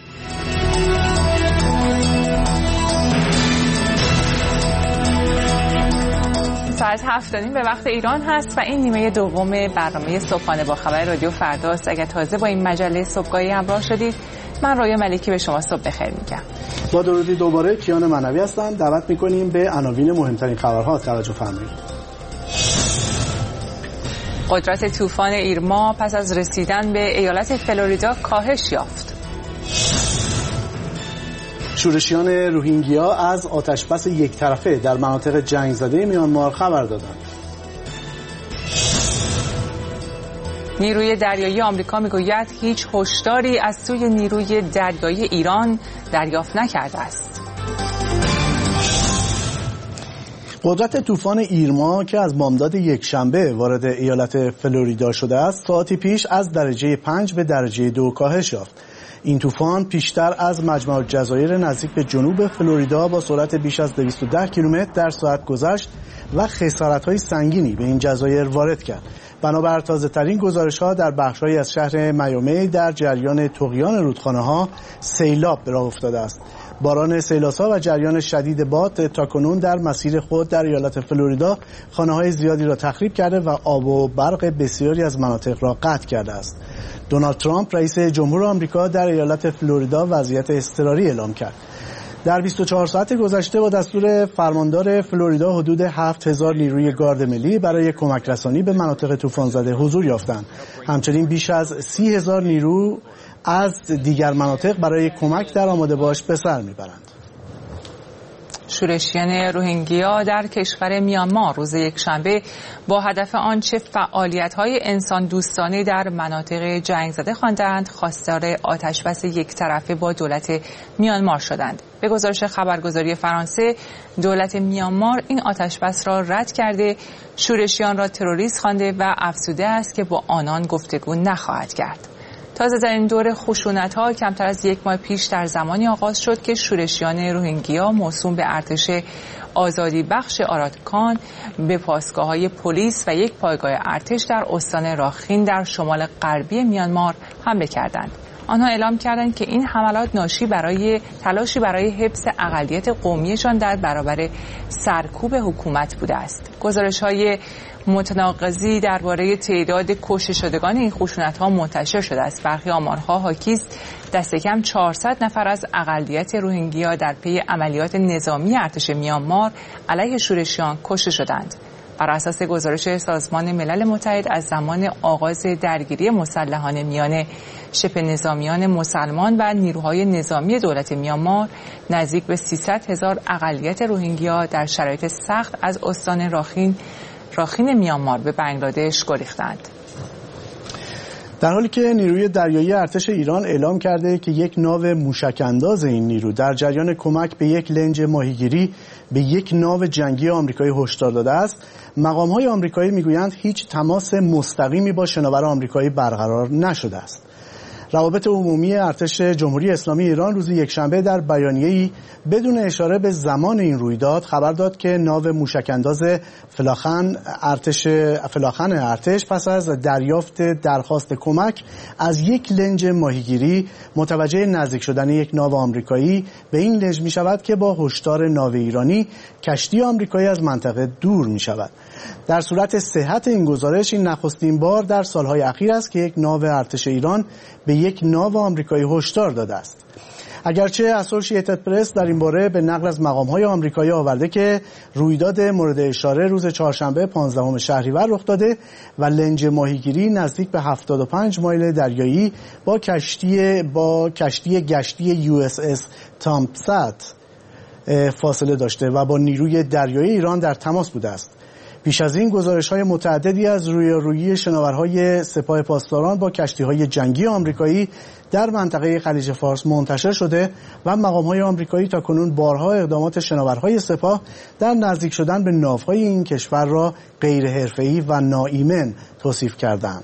ساعت 7:30 به وقت ایران هست و این نیمه دوم برنامه صبحانه با خبر رادیو فرداست. اگر تازه با این مجله صبحگاهی همراه شدید، من رایه ملکی به شما صبح بخیر میگم. با درودی دوباره کیان منوی هستم. دعوت میکنیم به عناوین مهمترین خبرها توجه فرمایید. قدرت طوفان ایرما پس از رسیدن به ایالت فلوریدا کاهش یافت. شورشیان روهینگیا از آتشبس یک طرفه در مناطق جنگ زده میانمار خبر دادند. نیروی دریایی آمریکا میگوید هیچ هشداری از سوی نیروی دریایی ایران دریافت نکرده است. قدرت طوفان ایرما که از بامداد یکشنبه وارد ایالت فلوریدا شده است، ساعتی پیش از درجه 5 به درجه 2 کاهش یافت. این طوفان پیشتر از مجمع الجزایر نزدیک به جنوب فلوریدا با سرعت بیش از 210 کیلومتر در ساعت گذشت و خسارت‌های سنگینی به این جزایر وارد کرد. بنابر تازه‌ترین گزارش‌ها در بخش‌هایی از شهر میامی در جریان طغیان رودخانه‌ها سیلاب به راه افتاده است. باران سیلاسا و جریان شدید باد تاکنون در مسیر خود در ایالت فلوریدا خانه‌های زیادی را تخریب کرده و آب و برق بسیاری از مناطق را قطع کرده است. دونالد ترامپ رئیس جمهور آمریکا در ایالت فلوریدا وضعیت اضطراری اعلام کرد. در 24 ساعت گذشته با دستور فرماندار فلوریدا حدود 7000 نیروی گارد ملی برای کمک رسانی به مناطق طوفان زده حضور یافتند. همچنین بیش از 30,000 نیرو از دیگر مناطق برای کمک در آماده باش به سر میبرند. شورشیان روهینگیا در کشور میانمار روز یکشنبه با هدف آنچه فعالیت‌های انسان دوستانه در مناطق جنگ زده خواندند، خواستار آتشبس یک طرفه با دولت میانمار شدند. به گزارش خبرگزاری فرانسه، دولت میانمار این آتشبس را رد کرده، شورشیان را تروریست خوانده و افزوده است که با آنان گفتگو نخواهد کرد. تازه در این دور خشونت‌ها کمتر از 1 ماه پیش در زمانی آغاز شد که شورشیان روهینگیا موسوم به ارتش آزادی بخش آراتکان به پاسگاه‌های پلیس و یک پایگاه ارتش در استان راخین در شمال غربی میانمار حمله کردند. آنها اعلام کردند که این حملات تلاشی برای حفظ اقلیت قومیشان در برابر سرکوب حکومت بوده است. گزارش‌های متناقضی درباره تعداد کشته شدگان این خشونت‌ها منتشر شده است. برخی آمارها حاکی است دست کم 400 نفر از اقلیت روهینگیا در پی عملیات نظامی ارتش میانمار علیه شورشیان کشته شدند. بر اساس گزارش سازمان ملل متحد از زمان آغاز درگیری مسلحانه میان شبه نظامیان مسلمان و نیروهای نظامی دولت میانمار، نزدیک به 300,000 اقلیت روهینگیا در شرایط سخت از استان راخین میانمار به بنگلادش گریختند. در حالی که نیروی دریایی ارتش ایران اعلام کرده که یک ناو موشک‌انداز این نیرو در جریان کمک به یک لنج ماهیگیری به یک ناو جنگی آمریکایی هشدار داده است، مقام‌های آمریکایی میگویند هیچ تماس مستقیمی با شناور آمریکایی برقرار نشده است. روابط عمومی ارتش جمهوری اسلامی ایران روز یکشنبه در بیانیه‌ای بدون اشاره به زمان این رویداد خبر داد که ناو موشک‌انداز فلاخن ارتش پس از دریافت درخواست کمک از یک لنج ماهیگیری متوجه نزدیک شدن یک ناو آمریکایی به این لنج می شود که با هشدار ناو ایرانی کشتی آمریکایی از منطقه دور می شود. در صورت صحت این گزارش، این نخستین بار در سالهای اخیر است که یک ناو ارتش ایران به یک ناو آمریکایی هشدار داده است. اگرچه اسوشییتد پرس در این باره به نقل از مقام‌های آمریکایی آورده که رویداد مورد اشاره روز چهارشنبه 15 شهریور رخ داده و لنج ماهیگیری نزدیک به 75 مایل دریایی با کشتی گشتی USS تامپسات فاصله داشته و با نیروی دریایی ایران در تماس بوده است. پیش از این گزارش‌های متعددی از رویارویی شناورهای سپاه پاسداران با کشتی‌های جنگی آمریکایی در منطقه خلیج فارس منتشر شده و مقام‌های آمریکایی تاکنون بارها اقدامات شناورهای سپاه در نزدیک شدن به ناوهای این کشور را غیر حرفه‌ای و ناایمن توصیف کردند.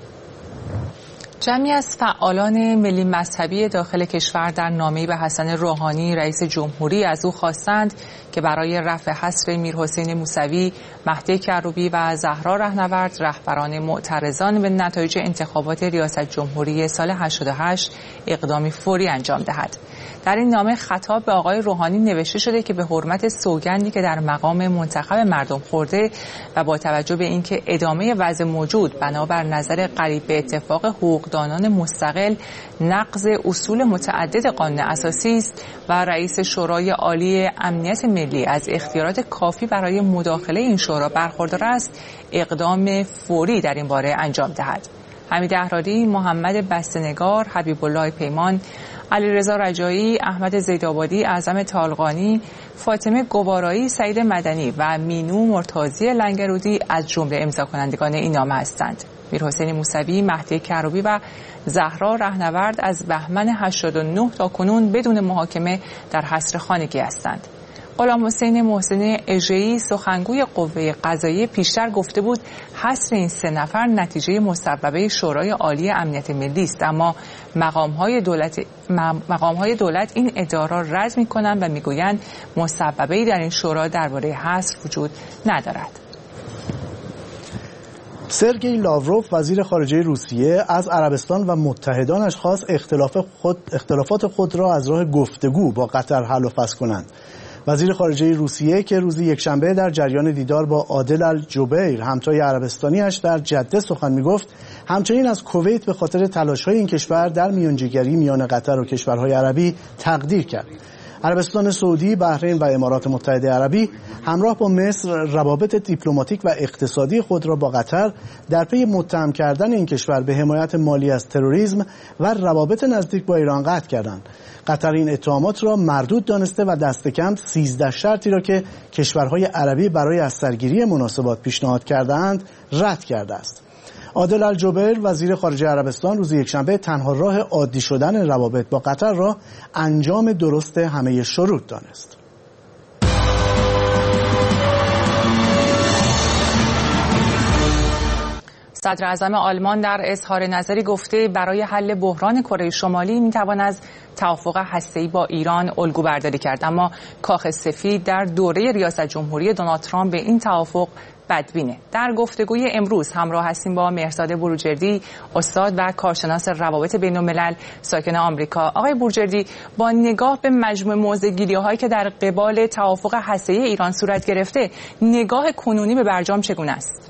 جمعی از فعالان ملی مذهبی داخل کشور در نامه‌ای به حسن روحانی رئیس جمهوری از او خواستند که برای رفع حصر میرحسین موسوی، مهدی کروبی و زهرا رهنورد رهبران معترضان به نتایج انتخابات ریاست جمهوری سال 88 اقدامی فوری انجام دهد. در این نامه خطاب به آقای روحانی نوشته شده که به حرمت سوگندی که در مقام منتخب مردم خورده و با توجه به اینکه ادامه وضع موجود بنابر نظر قریب به اتفاق حقوقدانان مستقل نقض اصول متعدد قانون اساسی است و رئیس شورای عالی امنیت ملی از اختیارات کافی برای مداخله این شورا برخوردار است، اقدام فوری در این باره انجام دهد. حمید احراری، محمد بسته‌نگار، حبیب الله پیمان، علیرضا رجایی، احمد زیدآبادی، اعظم طالقانی، فاطمه گوارایی، سعید مدنی و مینو مرتضی لنگرودی از جمله امضا کنندگان این نامه هستند. میرحسین موسوی، مهدی کروبی و زهرا رهنورد از بهمن 89 تا کنون بدون محاکمه در حصر خانگی هستند. غلامحسین محسن اژه‌ای سخنگوی قوه قضاییه پیشتر گفته بود حصر این 3 نفر نتیجه مصوبه شورای عالی امنیت ملی است، اما مقام‌های دولت این ادعا را رد می‌کنند و می‌گویند مصوبه‌ای در این شورا درباره حصر وجود ندارد. سرگئی لاوروف وزیر خارجه روسیه از عربستان و متحدانش خواست اختلافات خود را از راه گفتگو با قطر حل و فصل کنند. وزیر خارجه روسیه که روز یکشنبه در جریان دیدار با عادل الجبیر همتای عربستانیش در جده سخن میگفت، همچنین از کویت به خاطر تلاش‌های این کشور در میانجیگری میان قطر و کشورهای عربی تقدیر کرد. عربستان سعودی، بحرین و امارات متحده عربی همراه با مصر روابط دیپلماتیک و اقتصادی خود را با قطر در پی متهم کردن این کشور به حمایت مالی از تروریسم و روابط نزدیک با ایران قطع کردند. قطر این اتهامات را مردود دانسته و دست کم 13 شرطی را که کشورهای عربی برای از سرگیری مناسبات پیشنهاد کرده‌اند رد کرده است. عادل الجبیر وزیر خارجه عربستان روز یکشنبه تنها راه عادی شدن روابط با قطر را انجام درست همه شروط دانست. صدر اعظم آلمان در اظهار نظری گفته برای حل بحران کره شمالی میتوان از توافق هسته‌ای با ایران الگو برداری کرد، اما کاخ سفید در دوره ریاست جمهوری دونالد ترامپ به این توافق بدبینه. در گفتگوی امروز همراه هستیم با مهرزاد بروجردی، استاد و کارشناس روابط بین‌الملل ساکن آمریکا. آقای بروجردی، با نگاه به مجموع موضع‌گیری‌هایی که در قبال توافق هسته‌ای ایران صورت گرفته، نگاه کنونی به برجام چگونه است؟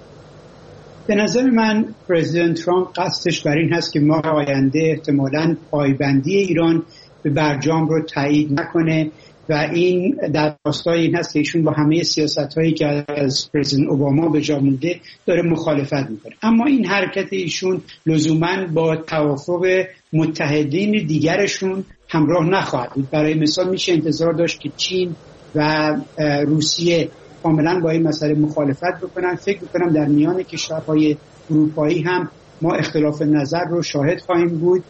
به نظر من پرزیدنت ترامپ قصدش بر این هست که ماه آینده احتمالاً پایبندی ایران به برجام رو تایید نکنه و این در راستای این هست که ایشون با همه سیاست‌هایی که از پرزیدنت اوباما به جا مونده داره مخالفت میکنه. اما این حرکت ایشون لزوماً با توافق متحدین دیگرشون همراه نخواهد بود. برای مثال میشه انتظار داشت که چین و روسیه کاملا با این مسئله مخالفت بکنن. فکر میکنم در میان کشورهای اروپایی هم ما اختلاف نظر رو شاهد خواهیم بود.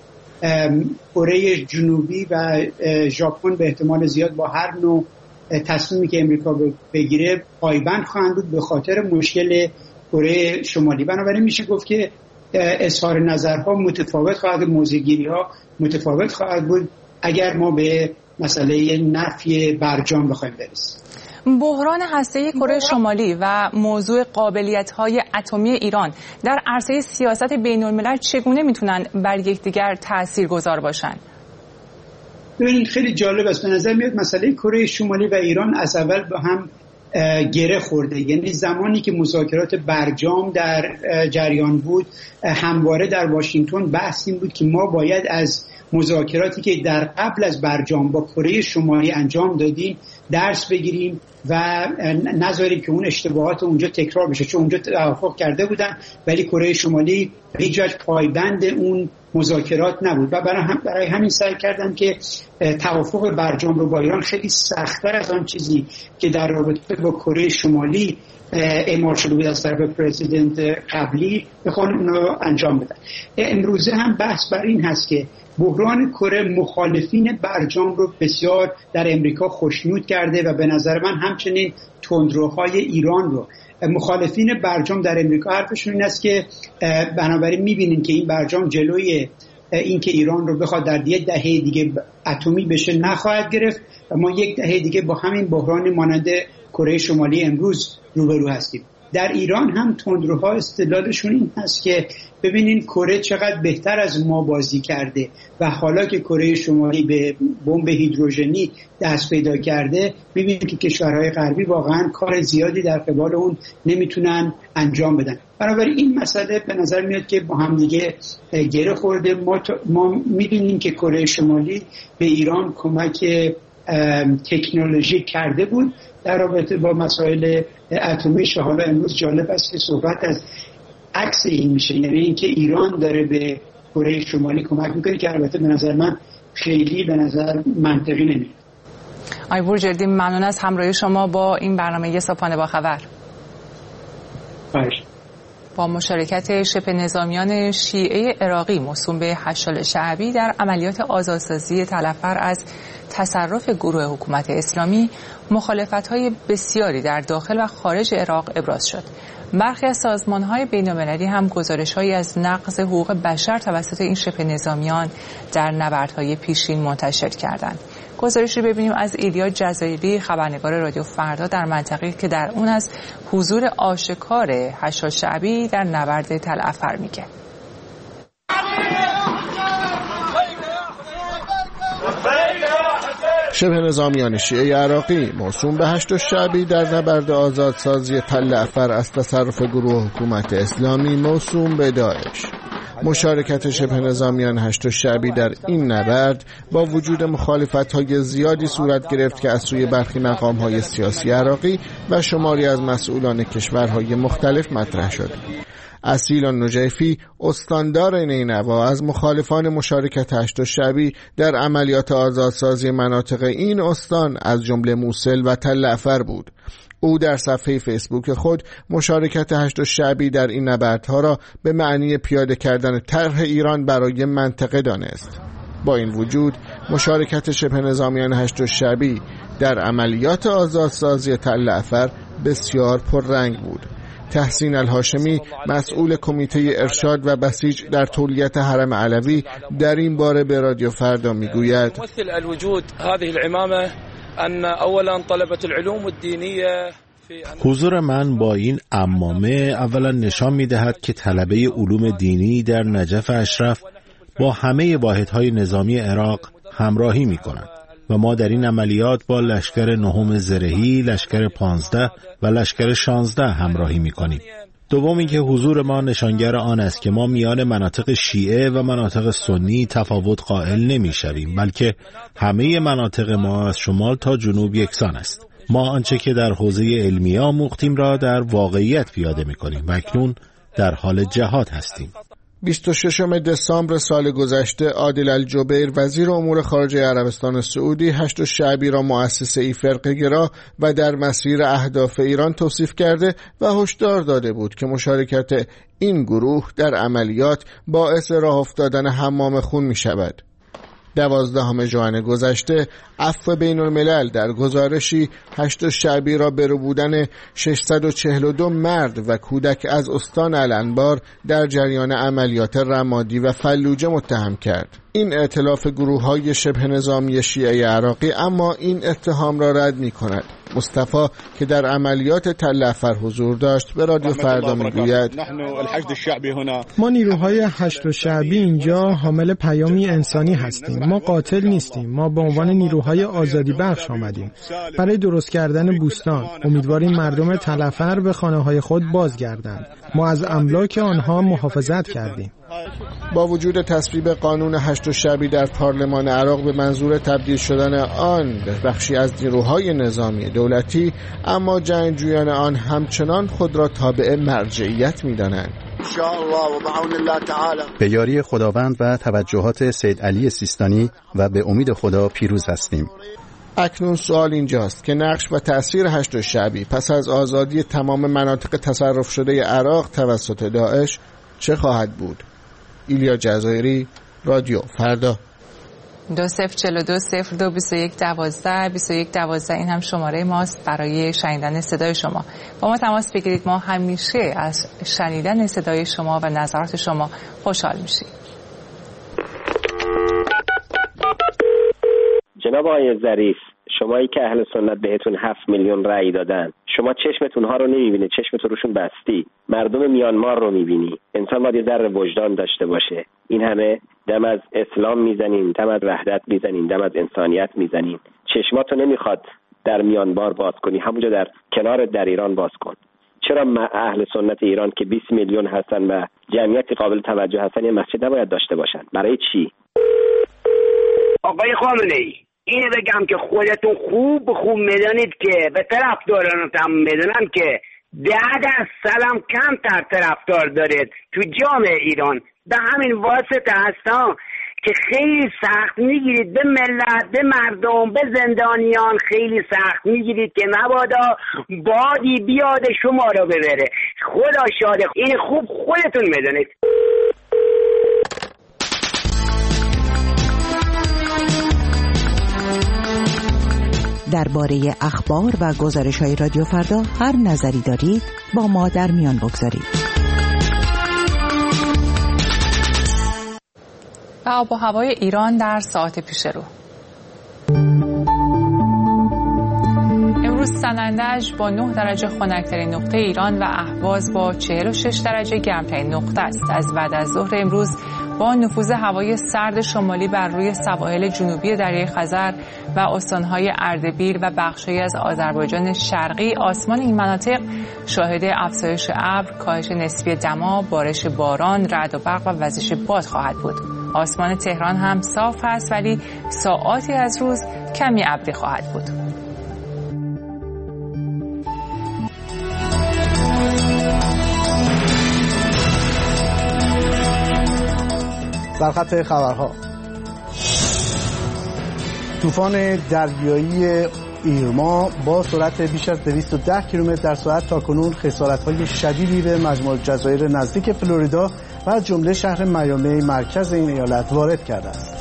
کره جنوبی و ژاپن به احتمال زیاد با هر نوع تصمیمی که امریکا بگیره پایبند خواهند بود به خاطر مشکل کره شمالی. بنابراین میشه گفت که اظهار نظرها متفاوت خواهد بود، موضع‌گیری‌ها متفاوت خواهد بود اگر ما به مسئله نفی برجام بخوایم برسیم. بحران هسته‌ای کره شمالی و موضوع قابلیت‌های اتمی ایران در عرصه سیاست بین‌الملل چگونه میتونن بر یکدیگر تاثیرگذار باشن؟ ببینید خیلی جالب است. به نظر میاد مسئله کره شمالی و ایران از اول با هم گره خورده. یعنی زمانی که مذاکرات برجام در جریان بود همواره در واشنگتن بحث این بود که ما باید از مذاکراتی که در قبل از برجام با کره شمالی انجام دادیم درس بگیریم و نذاریم که اون اشتباهات اونجا تکرار بشه، چون اونجا توافق کرده بودن ولی کره شمالی به هیچ وجه پایبند اون مذاکرات نبود و برای همین سعی کردن که توافق برجام رو با ایران خیلی سخت‌تر از آن چیزی که در رابطه با کره شمالی اعمال شده بود از طرف پرزیدنت قبلی بخوان اون رو انجام بدن. امروزه هم بحث بر این هست که بحران کره مخالفین برجام رو بسیار در امریکا خوشنود کرده و به نظر من همچنین تندروهای ایران رو. مخالفین برجام در امریکا حرفشون این است که بنابراین می‌بینیم که این برجام جلوی این که ایران رو بخواد در یه دهه دیگه اتمی بشه نخواهد گرفت و ما یک دهه دیگه با همین بحران مانند کره شمالی امروز روبرو هستیم. در ایران هم تندروها استدلالشون این هست که ببینین کره چقدر بهتر از ما بازی کرده و حالا که کره شمالی به بمب هیدروژنی دست پیدا کرده ببینین که کشورهای غربی واقعا کار زیادی در قبال اون نمیتونن انجام بدن. بنابراین این مسئله به نظر میاد که با هم دیگه گره خورده. ما میبینیم که کره شمالی به ایران کمک تکنولوژی کرده بود در رابطه با مسائل اتمیش. حالا امروز جالب است که صحبت از عکس این میشه، یعنی اینکه ایران داره به کره شمالی کمک میکنه که البته به نظر من خیلی به نظر منطقی نمیاد. آقای بورجردی ممنون از همراهی شما با این برنامه صبحانه با خبر. با مشارکت شبه نظامیان شیعه عراقی موسوم به هشتال شعبی در عملیات آزادسازی تلعفر از تصرف گروه حکومت اسلامی، مخالفت‌های بسیاری در داخل و خارج عراق ابراز شد. برخی از سازمان‌های بین‌المللی هم گزارش‌هایی از نقض حقوق بشر توسط این شبه نظامیان در نبردهای پیشین منتشر کردند. گزارشی ببینیم از ایلیا جزایری، خبرنگار رادیو فردا در منطقه‌ای که در اون از حضور آشکار هشتال شعبی در نبرد تلعفر میگه. شبه نظامیان شیعه عراقی موسوم به هشتال شعبی در نبرد آزادسازی تلعفر از تصرف گروه حکومت اسلامی موسوم به داعش. مشارکت شبه نظامیان هشتال شعبی در این نبرد با وجود مخالفت‌های زیادی صورت گرفت که از سوی برخی مقام‌های سیاسی عراقی و شماری از مسئولان کشورهای مختلف مطرح شد. اصیل نجیفی، استاندار نینوا، از مخالفان مشارکت هشتال شعبی در عملیات آزادسازی مناطق این استان از جمله موصل و تلعفر بود. او در صفحه فیسبوک خود مشارکت هشتال شعبی در این نبردها را به معنی پیاده کردن طرح ایران برای منطقه دانست. با این وجود مشارکت شبه نظامیان هشتال شعبی در عملیات آزادسازی تلعفر بسیار پررنگ بود. تحسین الهاشمی، مسئول کمیته ارشاد و بسیج در تولیت حرم علوی، در این باره به رادیو فردا میگوید: مثل الوجود هذه العمامه ان اولا طلبه العلوم الدینیه. حضور من با این عمامه اولا نشان می‌دهد که طلبه علوم دینی در نجف اشرف با همه واحدهای نظامی عراق همراهی می‌کنند و ما در این عملیات با لشکر نهم زرهی، لشکر 15 و لشکر 16 همراهی می‌کنیم. دوم اینکه حضور ما نشانگر آن است که ما میان مناطق شیعه و مناطق سنی تفاوت قائل نمی‌شویم، بلکه همه مناطق ما از شمال تا جنوب یکسان است. ما آنچه که در حوزه علمیه آموختیم را در واقعیت پیاده می‌کنیم و اکنون در حال جهاد هستیم. 26 دسامبر سال گذشته عادل الجبیر، وزیر امور خارجه عربستان سعودی، هشتال شعبی را مؤسسه‌ای فرقه‌گرا و در مسیر اهداف ایران توصیف کرده و هشدار داده بود که مشارکت این گروه در عملیات باعث راه افتادن حمام خون می شود. 12 ژوئن گذشته عفو بین الملل در گزارشی هشتال شعبی را به ربودن 642 مرد و کودک از استان الانبار در جریان عملیات رمادی و فلوجه متهم کرد. این ائتلاف گروه‌های شبه نظامی شیعه عراقی اما این اتهام را رد می‌کند. مصطفی که در عملیات تلعفر حضور داشت به رادیو فردا میگوید: ما نیروهای هشتال شعبی اینجا حامل پیامی انسانی هستیم. ما قاتل نیستیم. ما به عنوان نیروهای آزادی بخش آمدیم برای درست کردن بوستان. امیدواریم مردم تلعفر به خانه‌های خود بازگردند. ما از املاک آنها محافظت کردیم. با وجود تصویب قانون هشتال شعبی در پارلمان عراق به منظور تبدیل شدن آن به بخشی از نیروهای نظامی دولتی، اما جنگجویان آن همچنان خود را تابع مرجعیت می‌دانند. به یاری خداوند و توجهات سید علی سیستانی و به امید خدا پیروز هستیم. اکنون سوال اینجاست که نقش و تأثیر هشت شعبی پس از آزادی تمام مناطق تصرف شده عراق توسط داعش چه خواهد بود؟ ایلیا جزایری، رادیو فردا. 2042-02-21-12 21-12 این هم شماره ماست برای شنیدن صدای شما. با ما تماس بگیرید، ما همیشه از شنیدن صدای شما و نظرات شما خوشحال میشیم. جناب آقای ظریف، شمایی که اهل سنت بهتون 7 میلیون رأی دادن، شما چشمتون ها رو نمیبینه، چشمتون روشون بستی، مردم میانمار رو میبینی. انسان باید یه ذره وجدان داشته باشه. این همه دم از اسلام میزنین، دم از وحدت میزنین، دم از انسانیت میزنین، چشماتو نمیخواد در میانمار باز کنی، همونجا در کنار در ایران باز کن. چرا اهل سنت ایران که 20 میلیون هستن و جمعیتی قابل توجه هستن یه مسجد نباید داشته باشن؟ برای چی؟ آقای خامنه‌ای، اینو بگم که خودتون خوب میدونید که به طرفدارانتون میدونن که 10% هم کمتر طرفدار دارید تو جامعه ایران. به همین واسطه هستم که خیلی سخت میگیرید به ملت، به مردم، به زندانیان خیلی سخت میگیرید که مبادا بادی بیاد شما رو ببره. خدا شاده، این خوب خودتون میدونید. درباره اخبار و گزارش‌های رادیو فردا هر نظری دارید با ما در میان بگذارید. و آب و هوای ایران در ساعت پیش رو. امروز سنندج با 9 درجه خنک‌ترین نقطه ایران و اهواز با 46 درجه گرمترین نقطه است. از بعد از ظهر امروز با نفوذ هوای سرد شمالی بر روی سواحل جنوبی دریای خزر و استانهای اردبیل و بخشی از آذربایجان شرقی، آسمان این مناطق شاهد افزایش ابر، کاهش نسبی دما، بارش باران، رعد و برق و وزش باد خواهد بود. آسمان تهران هم صاف است، ولی ساعاتی از روز کمی ابری خواهد بود. در خط خبرها، طوفان دریایی ایرما با سرعت بیش از 210 کیلومتر در ساعت تاکنون خسارت‌های شدیدی به مجموعه جزایر نزدیک فلوریدا و از جمله شهر میامی مرکز این ایالت وارد کرده است.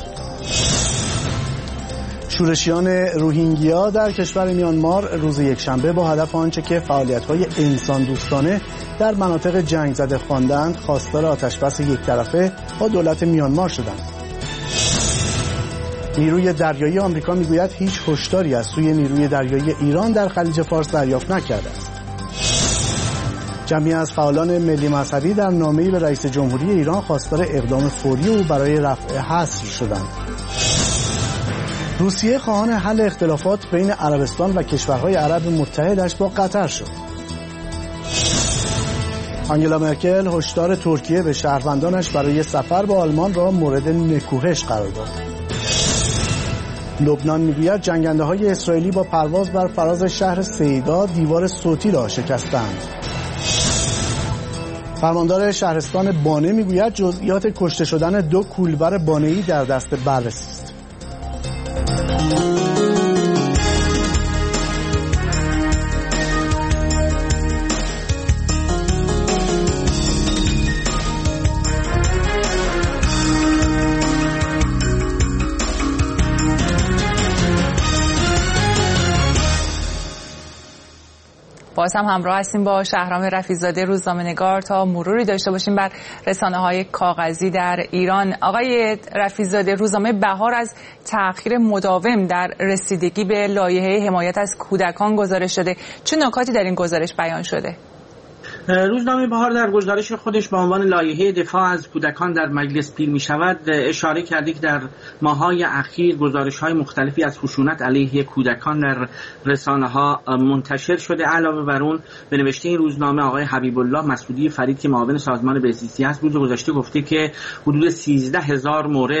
شورشیان روهینگیا در کشور میانمار روز یکشنبه با هدف آنچه که فعالیت‌های انسان دوستانه در مناطق جنگ زده خواندند، خواستار آتشبس یک طرفه با دولت میانمار شدند. نیروی دریایی آمریکا میگوید هیچ هشداری از سوی نیروی دریایی ایران در خلیج فارس دریافت نکرده است. جمعی از فعالان ملی مذهبی در نامه‌ای به رئیس جمهوری ایران خواستار اقدام فوری او برای رفع حصر شدند. روسیه خواهان حل اختلافات بین عربستان و کشورهای عرب متحدش با قطر شد. آنگلا مرکل هشدار ترکیه به شهروندانش برای سفر به آلمان را مورد نکوهش قرار داد. لبنان میگوید جنگنده‌های اسرائیلی با پرواز بر فراز شهر سیدا دیوار صوتی را شکستند. فرماندار شهرستان بانه میگوید جزئیات کشته شدن 2 کولبر بانه‌ای در دست بررسی است. باز هم همراه هستیم با شهرام رفیع‌زاده روزنامه‌نگار تا مروری داشته باشیم بر رسانه‌های کاغذی در ایران. آقای رفیع‌زاده، روزنامه بهار از تأخیر مداوم در رسیدگی به لایحه حمایت از کودکان گزارش شده. چه نکاتی در این گزارش بیان شده؟ روزنامه بهار در گزارش خودش با عنوان لایحه دفاع از کودکان در مجلس پیر می شود اشاره کرده که در ماه‌های اخیر گزارش‌های مختلفی از خشونت علیه کودکان در رسانه‌ها منتشر شده. علاوه بر اون به نوشته این روزنامه آقای حبیب الله مسعودی فرید که معاون سازمان بهزیستی است روز گذشته گفته که حدود 13,000 مورد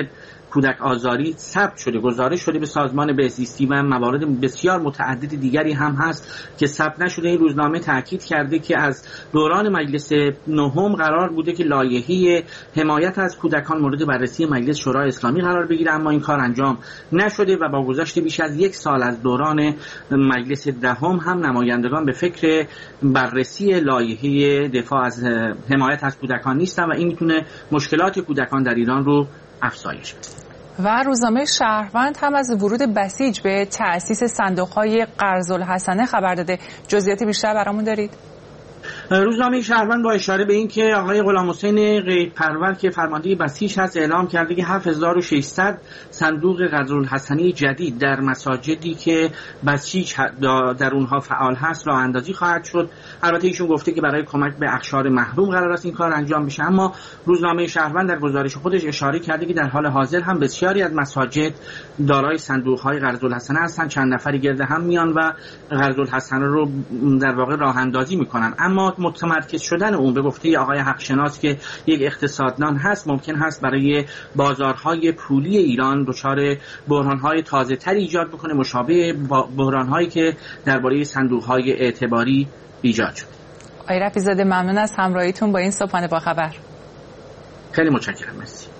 کودک آزاری ثبت شده، گزارش شده به سازمان بهزیستی و موارد بسیار متعدد دیگری هم هست که ثبت نشده. این روزنامه تاکید کرده که از دوران مجلس نهم قرار بوده که لایحه حمایت از کودکان مورد بررسی مجلس شورای اسلامی قرار بگیره، اما این کار انجام نشده و با گذشت بیش از 1 سال از دوران مجلس دهم هم نمایندگان به فکر بررسی لایحه دفاع از حمایت از کودکان نیستن و این میتونه مشکلات کودکان در ایران رو افزایش بده. و روزنامه شهروند هم از ورود بسیج به تأسیس صندوق‌های قرض‌الحسنه خبر داده. جزئیات بیشتر برامون دارید؟ روزنامه شهروند با اشاره به این که آقای غلامحسین قیدپرور که فرمانده بسیج هست اعلام کرده که 7600 صندوق قرض‌الحسنه جدید در مساجدی که بسیج در اونها فعال هست راه اندازی خواهد شد. البته ایشون گفته که برای کمک به اقشار محروم قرار است این کار انجام بشه، اما روزنامه شهروند در گزارش خودش اشاره کرده که در حال حاضر هم بسیاری از مساجد دارای صندوق‌های قرض‌الحسنه هستند. چند نفری گرد هم میان و قرض‌الحسنه رو در واقع راه اندازی میکنن، اما متمرکز شدن اون به گفته آقای حقشناس که یک اقتصاددان هست ممکن هست برای بازارهای پولی ایران دچار بحران‌های تازه‌تری ایجاد بکنه، مشابه بحران‌هایی که درباره صندوق‌های اعتباری ایجاد شد. آقای رفیع‌زاده ممنون از همراهیتون با این صبحانه با خبر. خیلی متشکرم. مرسی.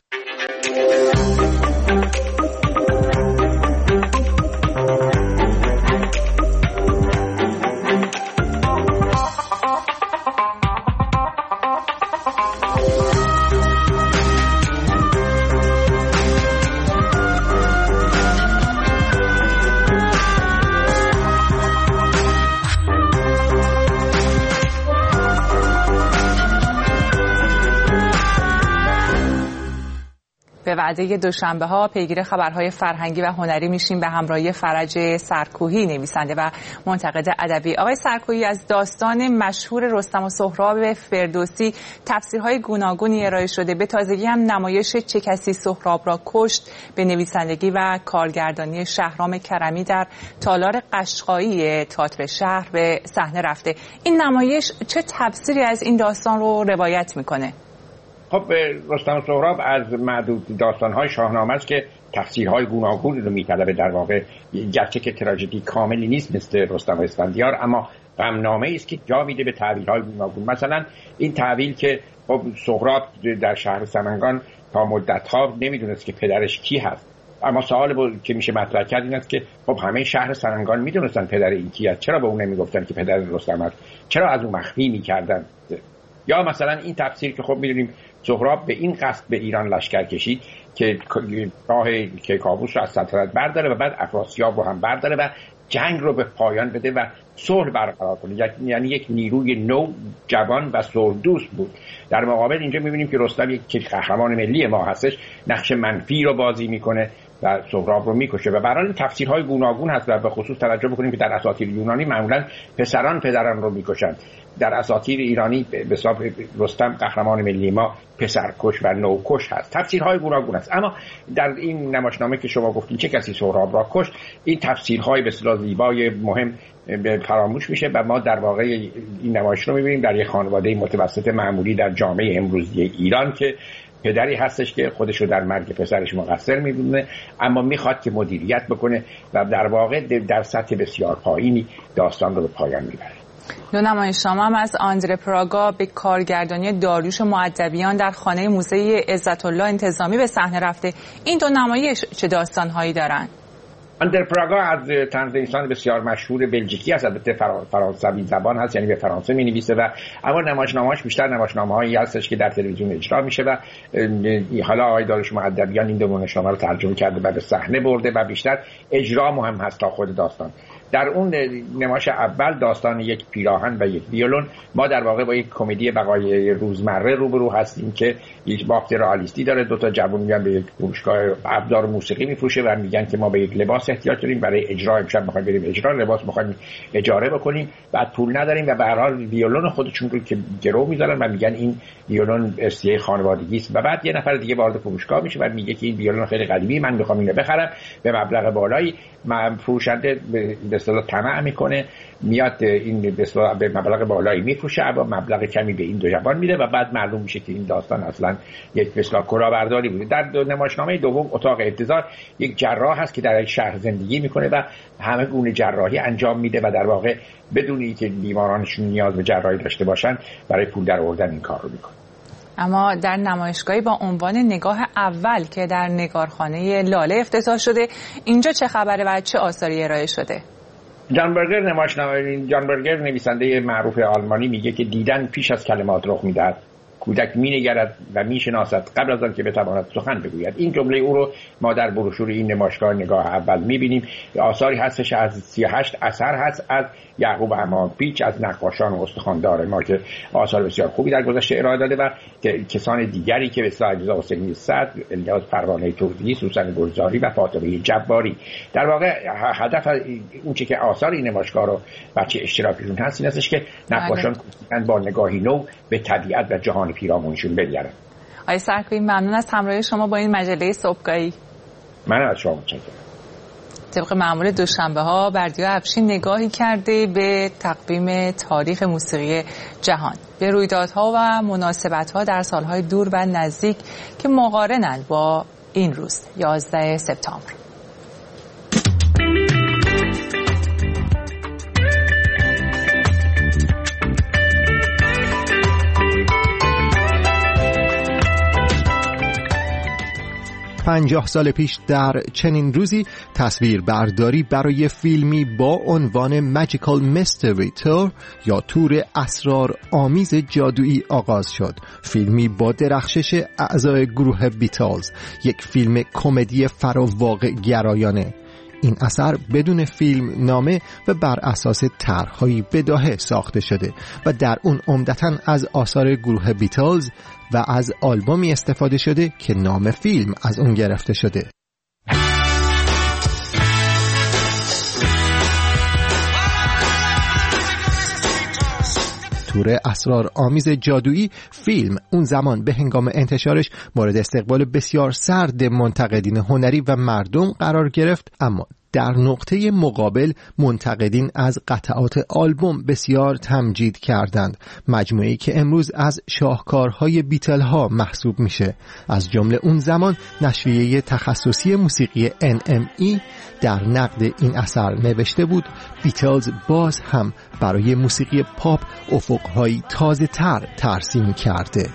به وعده دوشنبه ها پیگیر خبرهای فرهنگی و هنری میشیم به همراهی فرج سرکوهی، نویسنده و منتقد ادبی. آقای سرکوهی، از داستان مشهور رستم و سهراب فردوسی تفسیرهای گوناگونی ارائه شده، به تازگی هم نمایش چه کسی سهراب را کشت به نویسندگی و کارگردانی شهرام کرمی در تالار قشقایی تئاتر شهر به صحنه رفته. این نمایش چه تفسیری از این داستان رو روایت میکنه؟ خب رستم و سهراب از معدود داستان‌های شاهنامه است که تفسیرهای گوناگون رو می‌طلبه. در واقع گرچه که تراژدی کاملی نیست مثل رستم و اسفندیار، اما غمنامه‌ای است که جا میده به تعبیرهای گوناگون. مثلا این تعبیر که خب سهراب در شهر سمنگان تا مدت‌ها نمیدونست که پدرش کی هست، اما سوال که میشه مطرح کرد این است که خب همه شهر سمنگان میدونستن پدر این کی است، چرا به اون نمیگفتن که پدر رستم است؟ چرا از اون مخفی می‌کردن؟ یا مثلا این تفسیر که خب میدونیم سهراب به این قصد به ایران لشکر کشید که راه کیکاووس رو از سلطنت برداره و بعد افراسیاب رو هم برداره و جنگ رو به پایان بده و صلح برقرار کنه، یعنی یک نیروی نو، جوان و صلح‌دوست بود. در مقابل اینجا میبینیم که رستم یک قهرمان ملی ما هستش، نقش منفی رو بازی میکنه و سهراب رو میکشه و برای این تفسیرهای گوناگون هست و به خصوص توجه بکنیم که در اساطیر یونانی معمولا پسران پدران رو میکشن. در اساطیر ایرانی به حساب رستم قهرمان ملی ما پسرکش و نوکش هست. تفسیرهای گوناگون است، اما در این نمایشنامه که شما گفتین چه کسی سهراب را کشت، این تفسیرهای بسیار زیبای مهم فراموش میشه و ما در واقع این نمایش رو میبینیم در یک خانواده متوسط معمولی در جامعه امروزی ایران که پدری هستش که خودش رو در مرگ پسرش مقصر میدونه، اما میخواد که مدیریت بکنه و در واقع در سطح بسیار پایینی داستان رو به پایان میبره. دو نمایشنامه هم از آندره پراگا به کارگردانی داریوش مؤدبیان در خانه موزه عزت الله انتظامی به صحنه رفته. این دو نمایش چه داستانهایی دارند؟ آندره پراگا از طنزنویسان بسیار مشهور بلژیکی است، البته فرانسوی زبان هست، یعنی به فرانسه می‌نویسه و اما نمایشنامه‌هاش بیشتر نمایشنامه‌هایی هستش که در تلویزیون اجرا میشه و حالا آقای داریوش مؤدبیان این دو نمایشنامه رو ترجمه کرده و به صحنه برده و بیشتر اجرا مهم هست تا خود داستان. در اون نمایش اول داستان یک پیراهن و یک ویولون، ما در واقع با یک کمدی بقای روزمره روبرو هستیم که یک بافت رئالیستی داره. دو تا جوون میان به یک فروشگاه ابزار موسیقی میفروشه و میگن که ما به یک لباس احتیاج داریم برای اجرا، امشب میخوایم بریم اجرا، لباس میخوایم اجاره بکنیم، بعد پول نداریم و به هر حال ویولون خودشون رو که گرو میذارن و میگن این ویولون اسیه خانوادگی است و بعد یه نفر دیگه وارد فروشگاه میشه و میگه که این ویولون خیلی قدیمی، من میخوام اینو بخرم به مبلغ بالایی. فروشنده به اصطلاح طمع میکنه، میاد این به اصطلاح به مبلغ بالایی میفروشه و مبلغ کمی به این دو جوان میده و بعد معلوم میشه که این داستان اصلا یک به اصطلاح کلاهبرداری بوده. در نمایشنامه دوم اتاق انتظار یک جراح هست که در یک شهر زندگی میکنه و همه گونه جراحی انجام میده و در واقع بدون اینکه بیمارانشون نیاز به جراحی داشته باشن برای پول در آوردن این کار رو میکنه. اما در نمایشگاهی با عنوان نگاه اول که در نگارخانه لاله افتتاح شده، اینجا چه خبره و چه آثاری ارائه شده؟ جان برگر نویسنده معروف آلمانی میگه که دیدن پیش از کلمات رخ میدهد. کودک مینگرد و میشناسد قبل از آن که بتواند سخن بگوید. این جمله او رو ما در بروشور این نمایشگاه نگاه اول میبینیم. آثاری هستش از 38 اثر هست از یعقوب حمامپیچ، از نقاشان و استخواندار ما که آثار بسیار خوبی در گذشته ارائه داده و کسان دیگری که مثل علیرضا حسینی صدر، الیاس پروانه توزیعی، سوسن گلزاری و فاطمه جباری. در واقع هدف اون چه که آثار این نمایشگاه رو بچه اشتراکیشون هست این هستش که نقاشان با نگاهی نو به طبیعت و جهان پیرامونشون بگردن. آقای سرکویی ممنون از همراهی شما با این مجله صبحگاهی. من از شما متشکرم. طبق معمول دوشنبه ها بردیا افشین نگاهی کرده به تقویم تاریخ موسیقی جهان، به رویدادها و مناسبت‌ها در سالهای دور و نزدیک که مقارنند با این روز 11 سپتامبر. پنجاه سال پیش در چنین روزی تصویر برداری برای فیلمی با عنوان ماجیکال میستری تور یا تور اسرار آمیز جادویی آغاز شد. فیلمی با درخشش اعضای گروه بیتلز، یک فیلم کمدی فراواقع گرایانه. این اثر بدون فیلم نامه و بر اساس طرح‌های بداهه ساخته شده و در اون عمدتاً از آثار گروه بیتلز و از آلبومی استفاده شده که نام فیلم از اون گرفته شده. تور اسرار آمیز جادویی فیلم اون زمان به هنگام انتشارش مورد استقبال بسیار سرد منتقدین هنری و مردم قرار گرفت، اما در نقطه مقابل منتقدین از قطعات آلبوم بسیار تمجید کردند، مجموعه‌ای که امروز از شاهکارهای بیتل ها محسوب میشه. از جمله اون زمان نشریه تخصصی موسیقی NME در نقد این اثر نوشته بود بیتلز باز هم برای موسیقی پاپ افق‌های تازه تر ترسیم کرده.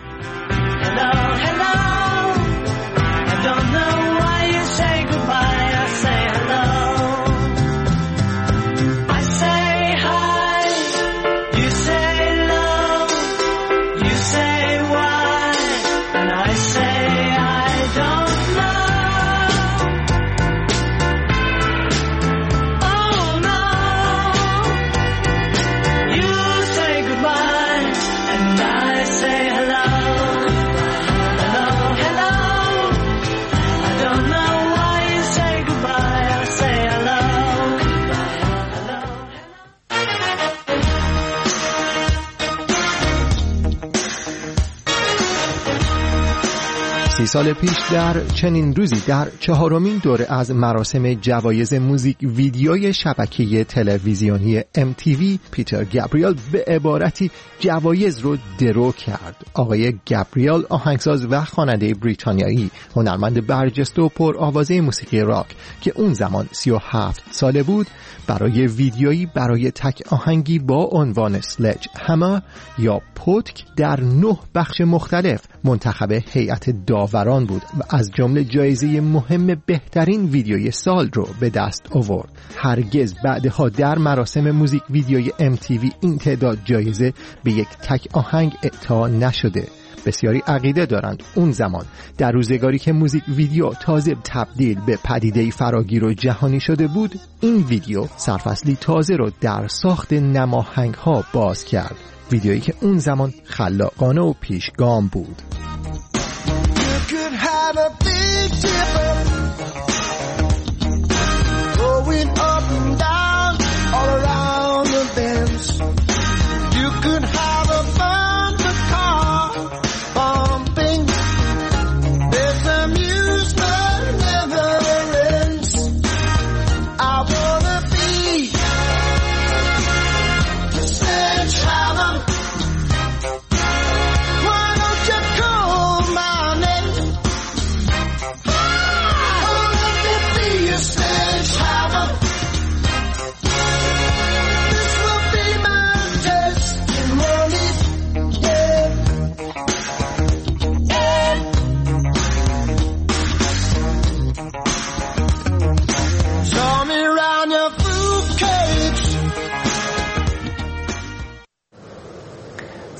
سال پیش در چنین روزی در چهارمین دوره از مراسم جوایز موزیک ویدیوی شبکه تلویزیونی MTV پیتر گابریل به عبارتی جوایز رو درو کرد. آقای گابریل آهنگساز و خواننده بریتانیایی، هنرمند برجسته و پرآوازه موسیقی راک که اون زمان 37 ساله بود، برای ویدیویی برای تک آهنگی با عنوان سلج همه یا پتک در 9 بخش مختلف منتخب هیئت داوران بود و از جمله جایزه مهم بهترین ویدیوی سال رو به دست آورد. هرگز بعدها در مراسم موزیک ویدیوی MTV این تعداد جایزه به یک تک آهنگ اعطا نشده. بسیاری عقیده دارند اون زمان در روزگاری که موزیک ویدیو تازه تبدیل به پدیده‌ای فراگیر و جهانی شده بود، این ویدیو سرفصلی تازه رو در ساخت نماهنگ‌ها باز کرد. ویدیویی که اون زمان خلاقانه و پیشگام بود.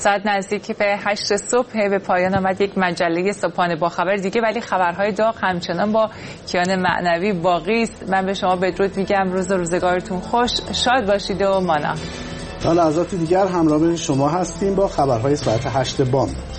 ساعت نزدیک به 8 صبح به پایان آمد یک مجله صبحانه با خبر دیگه، ولی خبرهای داغ همچنان با کیان معنوی باقی است. من به شما بدرود میگم، روز و روزگارتون خوش، شاد باشید و مانا. تا لحظات دیگر همراه شما هستیم با خبرهای ساعت 8 بام.